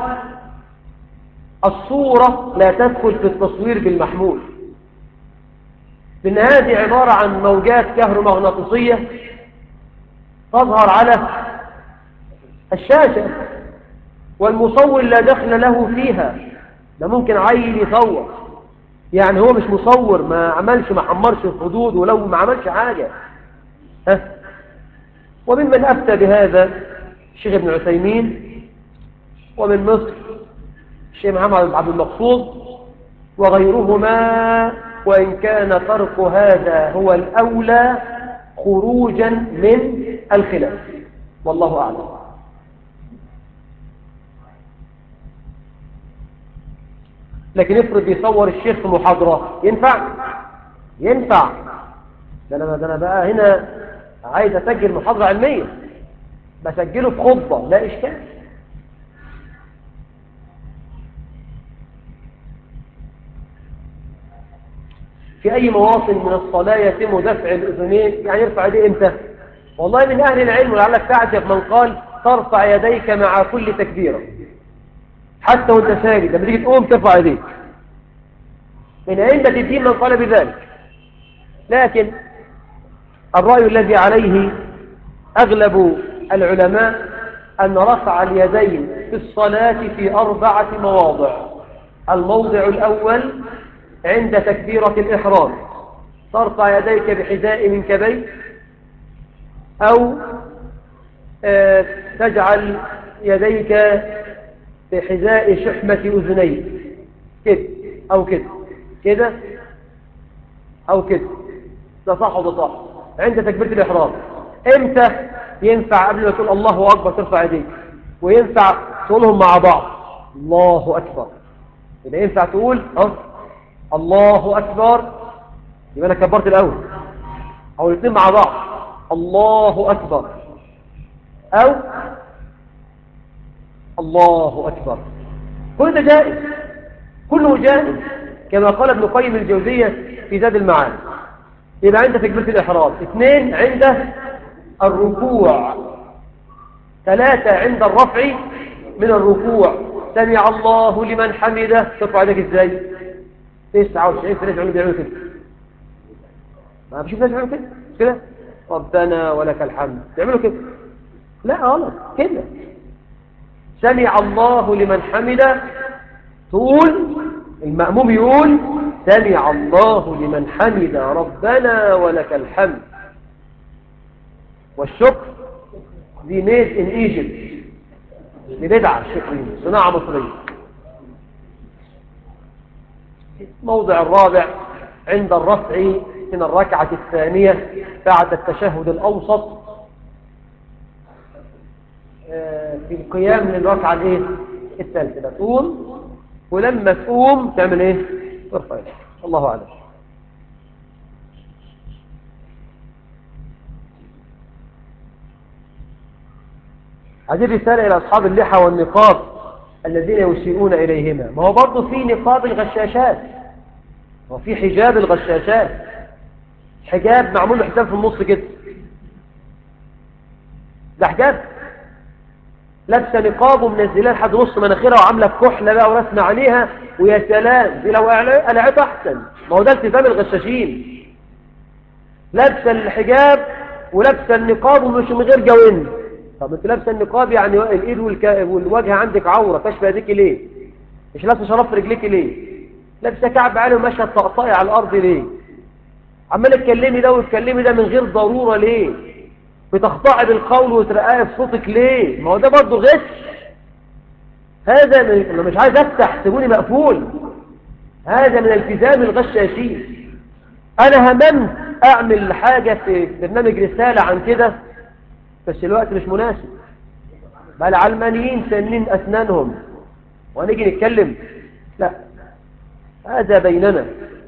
الصورة لا تدخل في التصوير بالمحمول، لأن هذه عبارة عن موجات كهرومغناطيسية تظهر على الشاشة، والمصور لا دخل له فيها. ده ممكن عيل يصور، يعني هو مش مصور، ما عملش ما حمرش الحدود ولو ما عملش حاجة. ها؟ وممن أفتى بهذا الشيخ ابن عثيمين، ومن مصر الشيخ محمد عبد المقصود وغيرهما، وإن كان ترك هذا هو الأولى خروجا من الخلاف، والله أعلم. لكن افرض يصور الشيخ في محاضرة، ينفع؟ ينفع. ده أنا, ده أنا بقى هنا عايز أسجل محاضرة علمية، بسجله في خطبة لا إشكال. في أي مواطن من الصلاة يتم دفع الأذنين، يعني يرفع يديه إمتى؟ والله من أهل العلم ولعلك تعجب من قال ترفع يديك مع كل تكبيرة، حتى وانت ساجد لما تيجي تقوم ترفع يديك. من أئمة الدين من قال بذلك، لكن الرأي الذي عليه أغلب العلماء أن رفع اليدين في الصلاة في أربعة مواضع. الموضع الأول عند تكبيرة الإحرام، ترفع يديك بحذاء منكبيك، أو آه تجعل يديك بحذاء شحمة أذنيك كده أو كده كده أو كده. ده صح وده صح عند تكبيرة الإحرام. إمتى ينفع؟ قبل ما تقول الله أكبر ترفع يديك، وينفع تقولهم مع بعض الله أكبر. إذا ينفع تقول أه الله أكبر يبقى أنا كبرت الأول، أو الاثنين مع بعض الله أكبر أو الله أكبر. كل ده جائز، كله جائز كما قال ابن قيم الجوزية في زاد المعاد. يبقى عند تكبيرة الإحرام، اثنين عند الركوع، ثلاثة عند الرفع من الركوع، سمع الله لمن حمده ترفع يدك ازاي؟ تسعة وتسعين في ناس يعملوا بيعملوا كده، ما بشوف ناس يعملوا كده كده ربنا ولك الحمد يعملوا كده، لا غلط كده. سمع الله لمن حمده تقول، المأموم يقول سمع الله لمن حمد ربنا ولك الحمد. والشكر دي ميد ان ايجيبت، دي بدعة الشكرين، صناعة مصرية. الموضع الرابع عند الرفع من الركعة الثانية بعد التشهد الأوسط في القيام للركعة الايه الثالثة. تقوم ولما تقوم تعمل ايه؟ ترفع يدك. الله أعلم. هذه رسالة إلى أصحاب اللحى والنقاب الذين يسيئون إليهما. ما هو برضه في نقاب الغشاشات وفي حجاب الغشاشات. حجاب معمول له حجاب في النص كده، ده حجاب. لابسه نقاب ومنزلاه لحد نص مناخيرها وعامله كحله بقى ورسمه عليها، ويا سلام دي لو قلعت احسن. ما هو ده التزام الغشاشين. لابسه الحجاب ولابسه النقاب ومش من غير جوين. طب انت لابسه النقاب يعني الايد والك... والوجه عندك عوره، كشف يديك ليه؟ مش لابسه شرف رجليك ليه؟ لابسه كعب عالي وماشيه تطقطقي على الارض ليه؟ عماله تكلمي ده وتكلمي ده من غير ضروره ليه؟ بتخضعي بالقول وترققي في صوتك ليه؟ ما هو ده برضه غش. هذا من... انا مش عايز افتح، سيبوني مقفول. هذا من التزام الغشاشين. انا هممت اعمل حاجه في برنامج رساله عن كده، بس الوقت مش مناسب. بقى العلمانيين سنين أسنانهم ونيجي نتكلم؟ لا، هذا بيننا.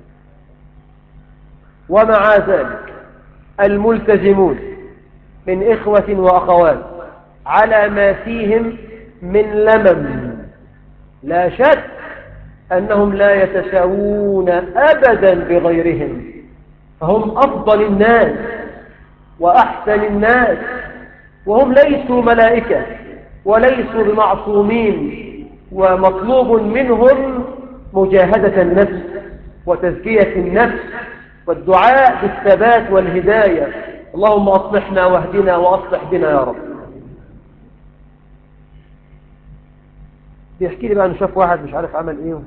ومع ذلك الملتزمون من إخوة وأخوات على ما فيهم من لمم، لا شك أنهم لا يتساوون أبدا بغيرهم، فهم أفضل الناس وأحسن الناس، وهم ليسوا ملائكة وليسوا بمعصومين، ومطلوب منهم مجاهدة النفس وتزكية النفس والدعاء بالثبات والهداية. اللهم أصلحنا واهدنا وأصلح بنا يا رب. بيحكي لي بقى أنه شاف واحد مش عارف عمل إيه.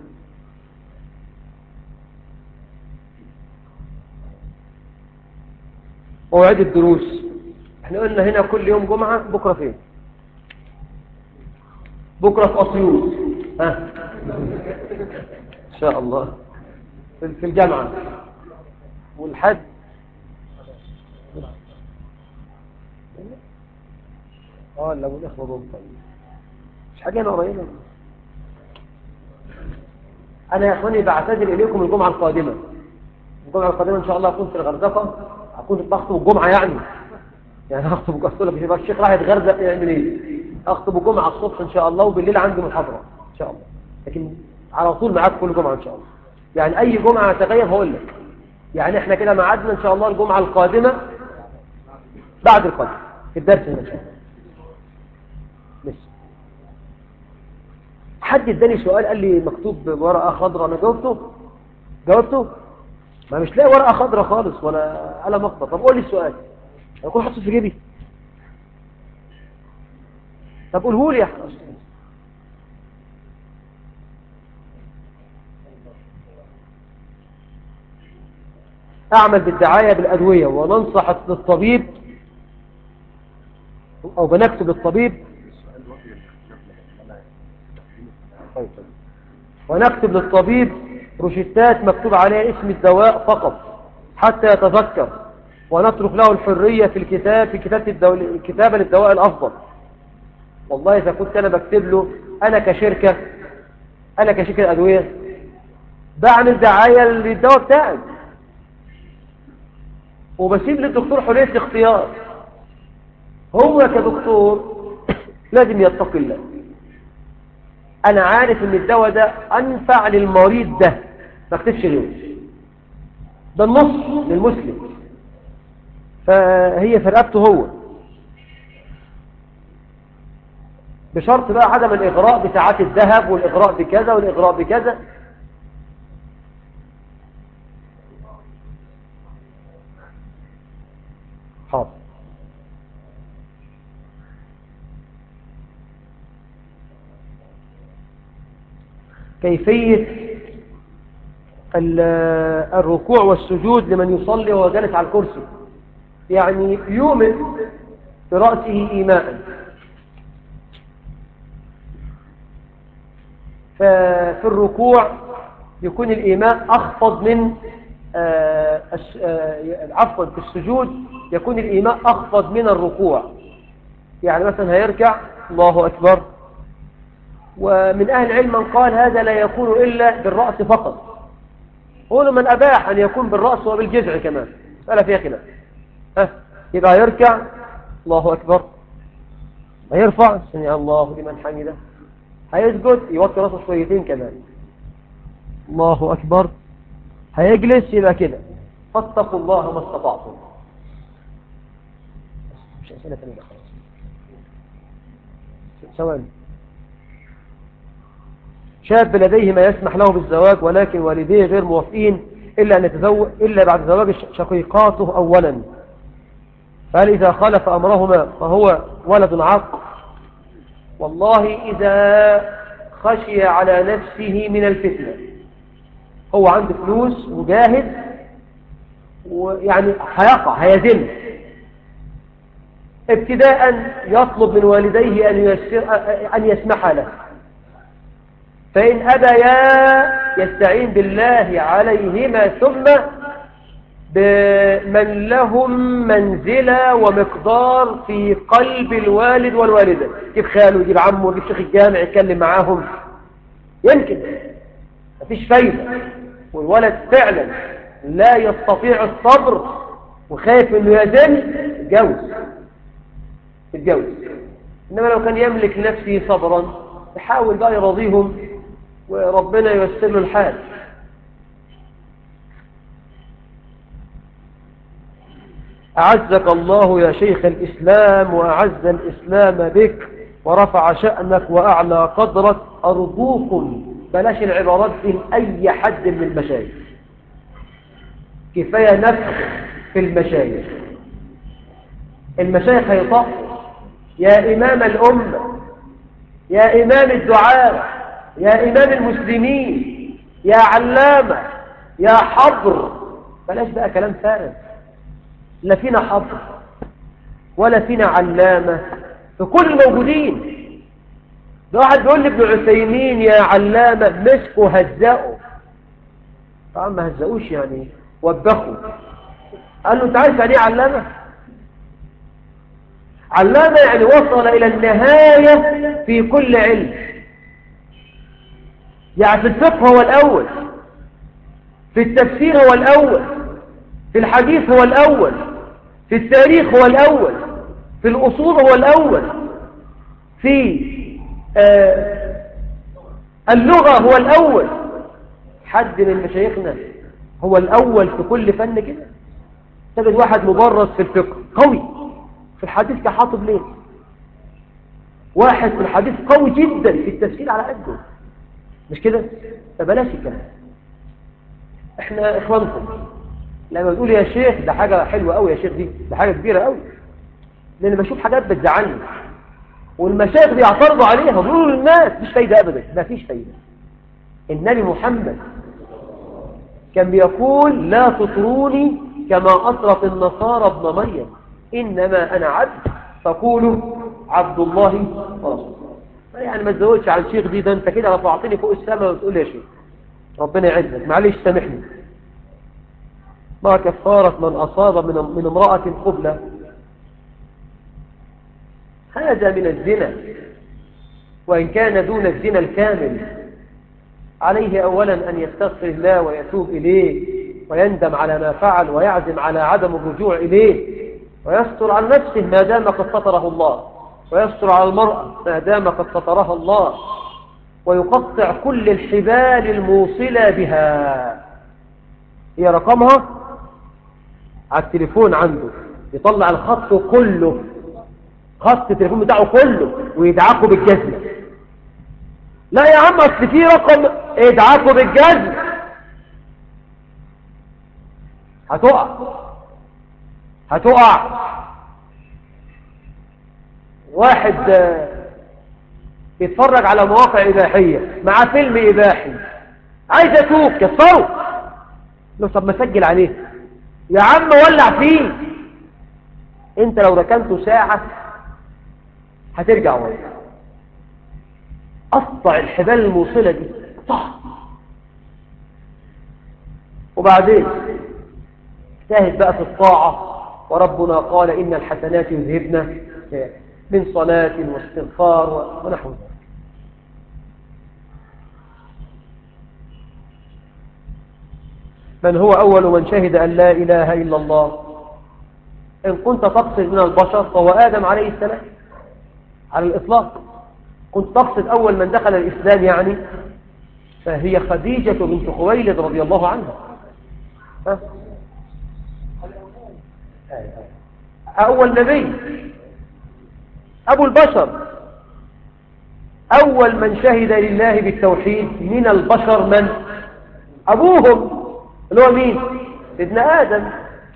موعد الدروس احنا قلنا هنا كل يوم جمعة. بكرة فين؟ بكرة في أسيوط. ها إن شاء الله في الجامعة. والحد اه لو الإخوة دول طيب مش حاجة هنا قريبة. أنا يا إخواني بعتذر إليكم الجمعة القادمة. الجمعة القادمة إن شاء الله أكون في الغردقة، أكون بخطب الجمعة يعني يعني هخطب. أقول لك يبقى الشيخ راح يتغردق يعمل إيه؟ أخطب الجمعة الصبح إن شاء الله، وبالليل عندي محاضرة إن شاء الله. لكن على طول معاك كل جمعة إن شاء الله. يعني أي جمعة تغيب هقول لك. يعني إحنا كده معادنا إن شاء الله الجمعة القادمة بعد القدر في الدرس هنا إن شاء الله. ماشي. حد اداني سؤال قال لي مكتوب بورقة خضراء، أنا جاوبته جاوبته ما مش لاقي ورقة خضراء خالص ولا قلم أخضر. طب قول لي السؤال، أكون حاطه في جيبي. طب قوله لي يا أحمد. أعمل بالدعاية بالأدوية وننصح للطبيب أو بنكتب للطبيب ونكتب للطبيب روشتات مكتوب عليها اسم الدواء فقط حتى يتذكر، ونترك له الحرية في الكتاب في كتابة الدو... الكتابة للدواء الأفضل. والله إذا كنت أنا بكتب له، أنا كشركة أنا كشركة أدوية بعمل دعاية للدواء بتاعي، وبسيب للدكتور حرية الاختيار. هو كدكتور لازم يتقي الله. أنا عارف إن الدواء ده أنفع للمريض ده، ما اكتبش غيره. ده النص للمسلم، فهي في رقبته هو، بشرط بقى عدم الإغراء بساعات الذهب والإغراء بكذا والإغراء بكذا. حاضر. كيفية الركوع والسجود لمن يصلي وهو جالس على الكرسي، يعني يومئ برأسه إيماء. ففي الركوع يكون الإيماء أخفض من عفوا في السجود يكون الإيماء أخفض من الركوع. يعني مثلا هيركع الله أكبر، ومن أهل العلم من قال هذا لا يكون إلا بالرأس فقط، هنا من أباح أن يكون بالرأس وبالجذع كمان، فلا فيها خلاف. ها يبقى هيركع الله أكبر، هيرفع سمع الله لمن حمده، هيسجد يوطي راسه شويتين كمان الله أكبر، هيجلس يبقى كده فاتقوا الله ما استطعتم. مش أسئلة ثانية خلاص ثواني. شاب لديه ما يسمح له بالزواج ولكن والديه غير موافقين إلا أن يتزوج إلا بعد زواج شقيقاته أولا، فهل إذا خالف أمرهما فهو ولد عاق؟ والله إذا خشي على نفسه من الفتنة، هو عنده فلوس وجاهد ويعني هيقع هيذل، ابتداء يطلب من والديه أن, أن يسمح له، فإن أبيا يستعين بالله عليهما ثم بمن لهم منزلة ومقدار في قلب الوالد والوالدة، يجيب خاله يجيب عمه يجيب شيخ الجامع يتكلم معاهم، يمكن مفيش فايدة، والولد فعلا لا يستطيع الصبر وخايف انه يزل يتجوز يتجوز. انما لو كان يملك لنفسه صبرا يحاول بقى يراضيهم وربنا ييسر له الحال. أعزك الله يا شيخ الإسلام وأعز الإسلام بك ورفع شأنك وأعلى قدرك، أرجوكم بلاش العبارات دي أي حد من المشايخ، كفاية نفخ في المشايخ. المشايخ هيطق يا إمام الأمة، يا إمام الدعاء، يا إمام المسلمين، يا علامة، يا حبر، بلاش بقى كلام فارغ، لا فينا حبر ولا فينا علامة، في كل الموجودين. ده واحد بيقول لي ابن عثيمين يا علامة، مسكوا هزقوا، طبعا ما هزقوش يعني وبخوا، قال له انت عارف يعني ايه علامة؟ علامة يعني وصل إلى النهاية في كل علم، يعني في الفقه هو الأول، في التفسير هو الأول، في الحديث هو الأول، في التاريخ هو الأول، في الأصول هو الأول، في آه اللغة هو الأول. حد من مشايخنا هو الأول في كل فن كده؟ تجد واحد مبرز في الفقه قوي، في الحديث كحاطب ليه، واحد في الحديث قوي جدا في التفسير على قده، مش كده؟ فبلاش الكلام. احنا اخوانكم لما تقول يا شيخ ده حاجة حلوة قوي، يا شيخ دي ده حاجة كبيرة قوي، لان بشوف حاجات بتزعلني والمشايخ بيعترضوا عليها وبيقولوا للناس مش فايدة ابدا، ما فيش فايدة. النبي محمد كان بيقول لا تطروني كما أطرت النصارى ابن مريم، إنما أنا عبد فقولوا عبد الله ورسوله. يعني ما تزودش على الشيخ دي، ده انت كده رفعتني فوق السماء وتقول يا شيخ ربنا يعزك، معلش سامحني. ما كفارة من أصاب من من امرأة قبلة، هذا من الزنا وإن كان دون الزنا الكامل. عليه أولا أن يستغفر الله ويتوب إليه ويندم على ما فعل ويعزم على عدم الرجوع إليه، ويستر عن نفسه ما دام قد ستره الله، ويستر على المرأة ما دام قد سترها الله، ويقطع كل الحبال الموصلة بها. هي رقمها على التليفون عنده، يطلع الخط كله، خط التليفون بتاعه كله، ويدعكه بالجزمة. لا يا عم اصل في رقم، ادعكه بالجزمة هتقع هتقع. واحد بيتفرج على مواقع إباحية مع فيلم إباحي، عايز أتوب كفره، لو طب ما سجل عليه يا عم، ولع فيه. انت لو ركنته ساعة هترجع ورا. قطع الحبال الموصلة دي صح. وبعدين اجتهد بقى في الطاعة، وربنا قال إن الحسنات يذهبن من صلاة واستغفار ونحو ذلك. من هو أول من شهد أن لا إله إلا الله؟ إن كنت تقصد من البشر فهو آدم عليه السلام على الإطلاق. كنت تقصد أول من دخل الإسلام يعني، فهي خديجة بنت خويلد رضي الله عنها. ها؟ أول نبي أبو البشر. أول من شهد لله بالتوحيد من البشر من؟ أبوهم اللي هو مين؟ ابن آدم.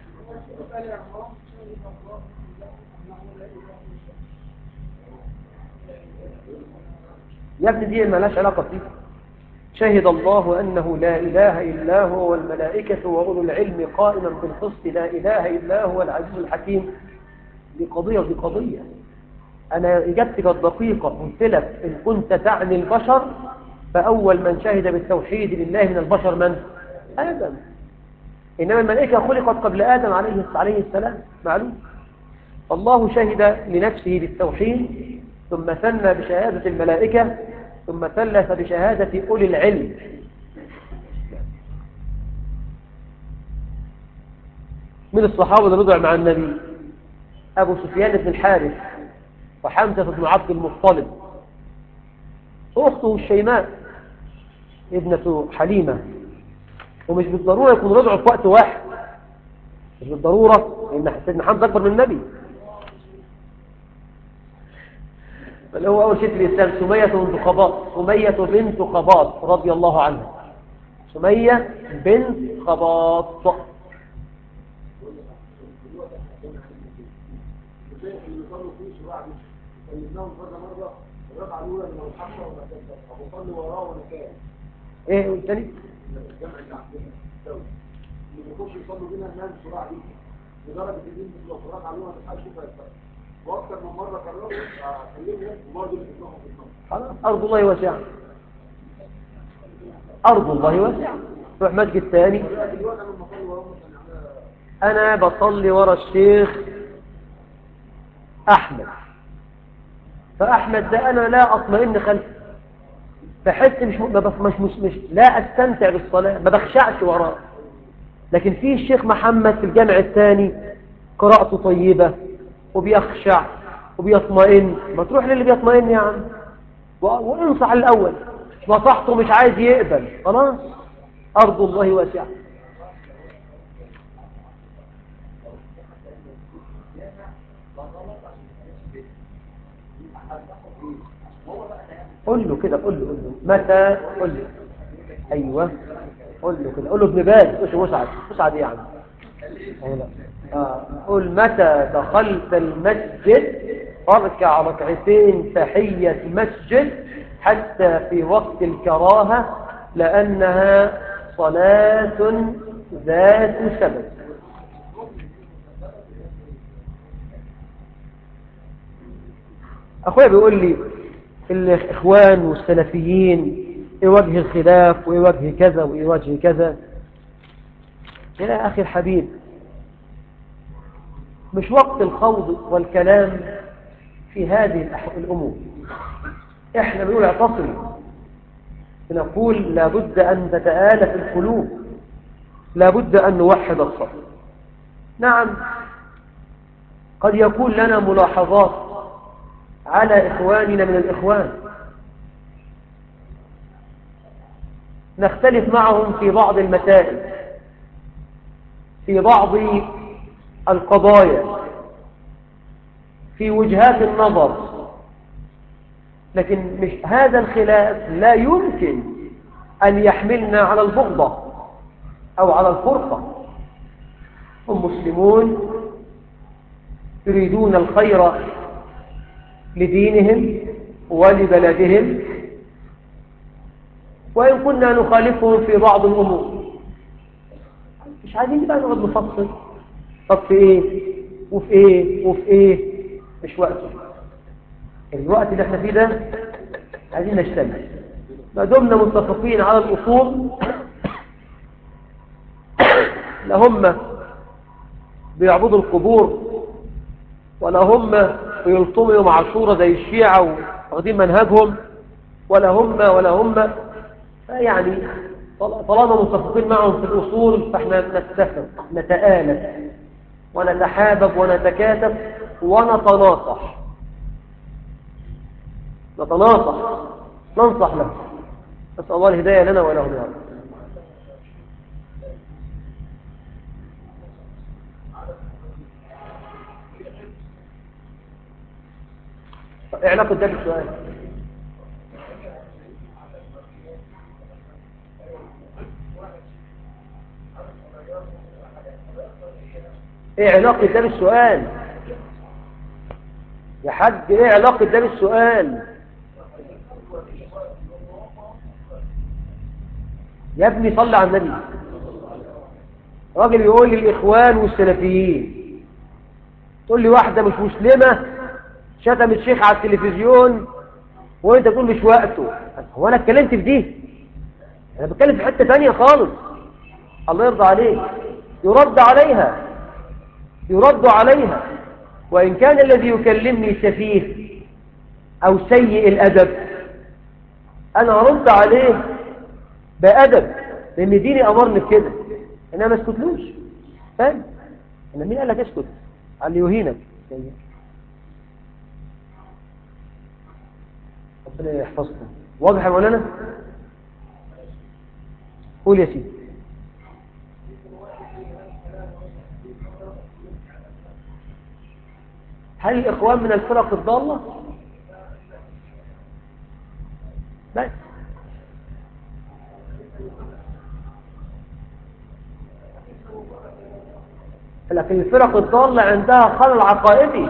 يا ابن دي ما لهاش علاقة فيه. شهد الله أنه لا إله إلا هو والملائكة وأولو العلم قائما بالقسط لا إله إلا هو العزيز الحكيم. دي قضية دي قضية. أنا إجابتك الدقيقة قلت لك إن كنت تعني البشر فأول من شهد بالتوحيد لله من البشر من؟ آدم. إنما الملائكة خلقت قبل آدم عليه عليه السلام، معلوم. الله شهد لنفسه بالتوحيد، ثم ثنى بشهادة الملائكة، ثم ثلث بشهادة أولي العلم. من الصحابة اللي رضع مع النبي؟ أبو سفيان بن الحارث، وحمزة بن عبد المطلب، وأخته الشيماء ابنة حليمة. ومش بالضرورة يكون رضعوا في وقت واحد، مش بالضرورة، لأن سيدنا حمزة أكبر من النبي. بل هو أول شيء في الإسلام سمية بنت قباط، سمية بنت قباط رضي الله عنها، سمية بنت قباط. ايه والتاني؟ يخش يصلوا بينا الناس بسرعه دي لدرجه ان انت لو اتفرجت عليهم ما تلحقش تشوفها. واكثر من مره كرروا كلمهم وبرضه بيسمعوا في النص. خلاص ارض الله واسعه، ارض الله واسعه. روح مسجد ثاني. انا بصلي ورا الشيخ احمد، فاحمد ده انا لا اطمئن خلفه، بحس مش مش مش, مش لا استمتع بالصلاه، ما بخشعش وراه. لكن في الشيخ محمد في الجامع الثاني قراءته طيبة وبيخشع وبيطمئن. ما تروح للي بيطمئن يا عم وانصح الأول، نصحته مش عايز يقبل، خلاص أرض الله واسعة. قل له كده، قل له قل له متى، قل له أيوة، قل له كده، قل له ابن باز، مش مسعد، مسعد ايه يا عم؟ آه. قل متى دخلت المسجد فاركع ركعتين تحية مسجد حتى في وقت الكراهة لأنها صلاة ذات سبب. أخويا بيقول لي الإخوان والسلفيين إيه وجه الخلاف وإيه وجه كذا وإيه وجه كذا. يا أخي الحبيب، مش وقت الخوض والكلام في هذه الأمور. إحنا بنقول اعتصموا، بنقول لابد أن تتآلف القلوب، لابد أن نوحد الصف. نعم قد يكون لنا ملاحظات على إخواننا من الإخوان، نختلف معهم في بعض المسائل، في بعض القضايا، في وجهات النظر، لكن مش هذا الخلاف لا يمكن أن يحملنا على البغضة أو على الفرقة. هم مسلمون يريدون الخير لدينهم ولبلدهم، وإن كنا نخالفهم في بعض الأمور مش عايزين بقى نقعد نفصل طب في ايه وفي ايه وفي ايه، مش وقته. الوقت اللي احنا فيه ده عايزين نجتمع، ما دمنا متفقين على الاصول. لا هم بيعبدوا القبور ولا هم بيلطموا يوم عاشوراء زي الشيعة واخدين منهجهم، ولا هم ولا هم يعني طالما متفقين معهم في الأصول فاحنا نتفق نتآلف ونتحابب ونتكاتف ونتناصح نتناصح ننصح له. نسأل الله الهداية لنا ولهم يا رب. ايه علاقة ده بالسؤال؟ ايه علاقة ده بالسؤال يا حاج؟ ايه علاقة ده بالسؤال يا ابني؟ صلي على النبي. راجل يقول لي الاخوان والسلفيين، تقول لي واحدة مش مسلمة شتم الشيخ على التلفزيون وانت تقول مش وقته. هو انا اتكلمت في دي؟ انا بتكلم في حتة تانية خالص. الله يرضى عليك، يرد عليها يرد عليها. وإن كان الذي يكلمني سفيه أو سيء الأدب أنا هرد عليه بأدب، لأن ديني أمرني بكده. أنا ما اسكتلوش، فاهم؟ أنا مين قال لك اسكت على اللي يهينك؟ ربنا يحفظكم. واضح يا مولانا؟ قول يا سيدي. هل الإخوان من الفرق الضالة؟ بس لكن الفرق الضالة عندها خلل عقائدي.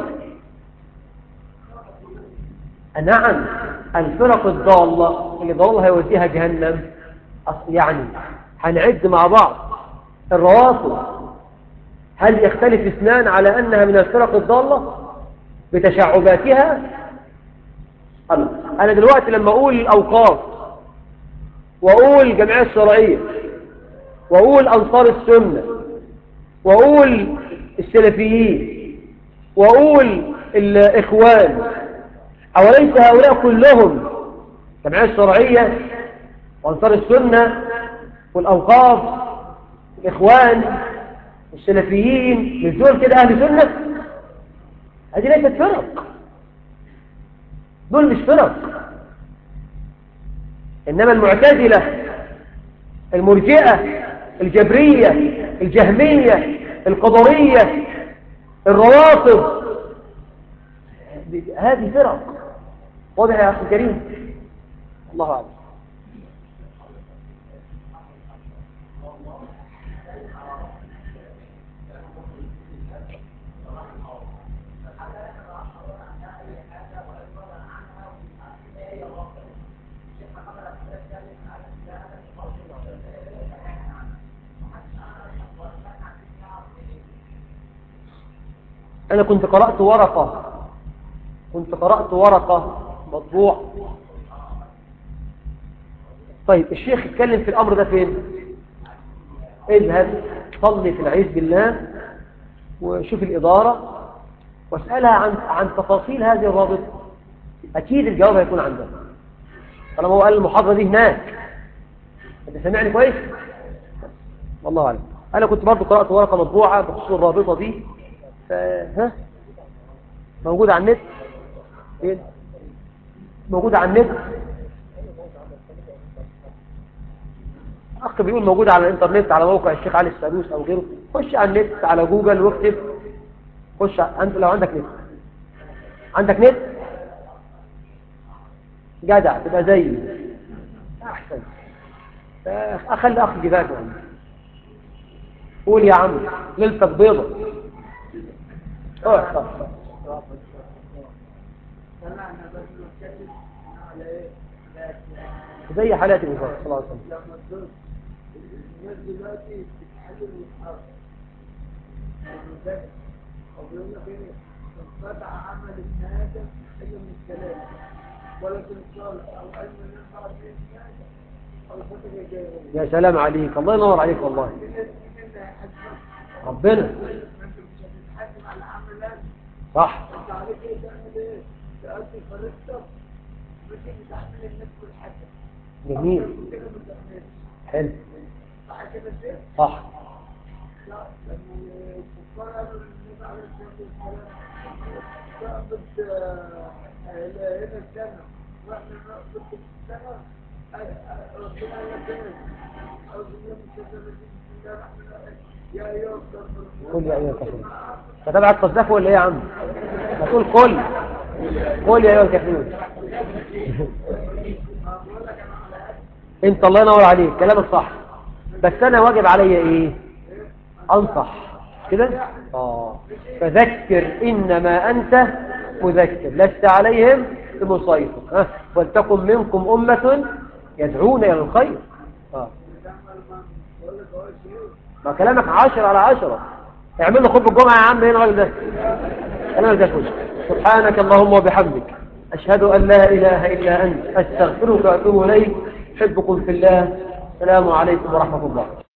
نعم، الفرق الضالة اللي ضالها يوديها جهنم. يعني هنعد مع بعض. الروافض هل يختلف اثنان على أنها من الفرق الضالة بتشعباتها؟ أنا دلوقتي لما أقول الأوقاف وأقول الجمعية الشرعية وأقول أنصار السنة وأقول السلفيين وأقول الإخوان، أوليس هؤلاء كلهم الجمعية الشرعية وأنصار السنة والأوقاف الإخوان والسلفيين مش دول كده أهل سنة؟ هذه ليست فرق، دول مش فرق. إنما المعتزلة المرجئة الجبرية الجهمية القدرية الروافض هذه فرق. واضح يا أخي الكريم؟ الله أعلم. أنا كنت قرأت ورقة كنت قرأت ورقة مطبوع. طيب الشيخ اتكلم في الأمر ده فين؟ اذهب صلي في العيد بالله وشوف الإدارة واسألها عن عن تفاصيل هذه الرابطة. أكيد الجواب هيكون عندها طالما هو قال المحاضرة دي هناك. أنت سامعني كويس؟ والله أعلم. أنا كنت برضو قرأت ورقة مطبوعة بخصوص الرابطة دي. ها موجودة على النت. فين؟ موجودة على النت. أخ بيقول موجودة على الإنترنت على موقع الشيخ علي السادوس أو غيره. خش على النت على جوجل واكتب. خش أنت لو عندك نت. عندك نت جدع تبقى زي أحسن. أخلي أخ جباك يعني. قول يا عم ليلتك بيضة. اوعى طب زي حالاتي بالظبط. صلى الله عليه وسلم. الناس دلوقتي بتحلل وتحرك ومذاكر او بيقول لك ايه انقطع عمل ابن ادم الا من الكلام ولا تنصالح او علم ينفع به ابن ادم او فتح الجاهليه. يا سلام عليك، الله ينور عليك والله. ربنا. انت مش هتتحاسب على عملك، صح. انت عليك ايه تعمل ايه؟ تأدي فريضتك مش بتحمل الناس والحسن. جميل. كده ما تعملش. حلو. صح كده كده؟ صح. لا لما الكفار قالوا للنبي عليه الصلاه والسلام نقبض هنا السنه واحنا نقبض في السنه ربنا قال لك ايه؟ اعوذ بالله من الشيطان الرجيم بسم الله الرحمن الرحيم يا ايها الكافرون. قل يا ايها الكافرون. كتابعة قصدك ولا ايه يا عم؟ هتقول قل قل يا ايها الكافرون. انت الله ينور عليك، كلامك صح، بس انا واجب عليا ايه؟ انصح كده. اه فذكر انما انت مذكر لست عليهم بمسيطر. ها ولتكن منكم امه يدعون الى الخير. اه ما كلامك عشرة على عشرة. اعمل له خطبه الجمعه يا عم. هنا الراجل ده كلامك ده كله. سبحانك اللهم وبحمدك اشهد ان لا اله الا انت استغفرك واتوب اليك. احبكم في الله. السلام عليكم ورحمه الله.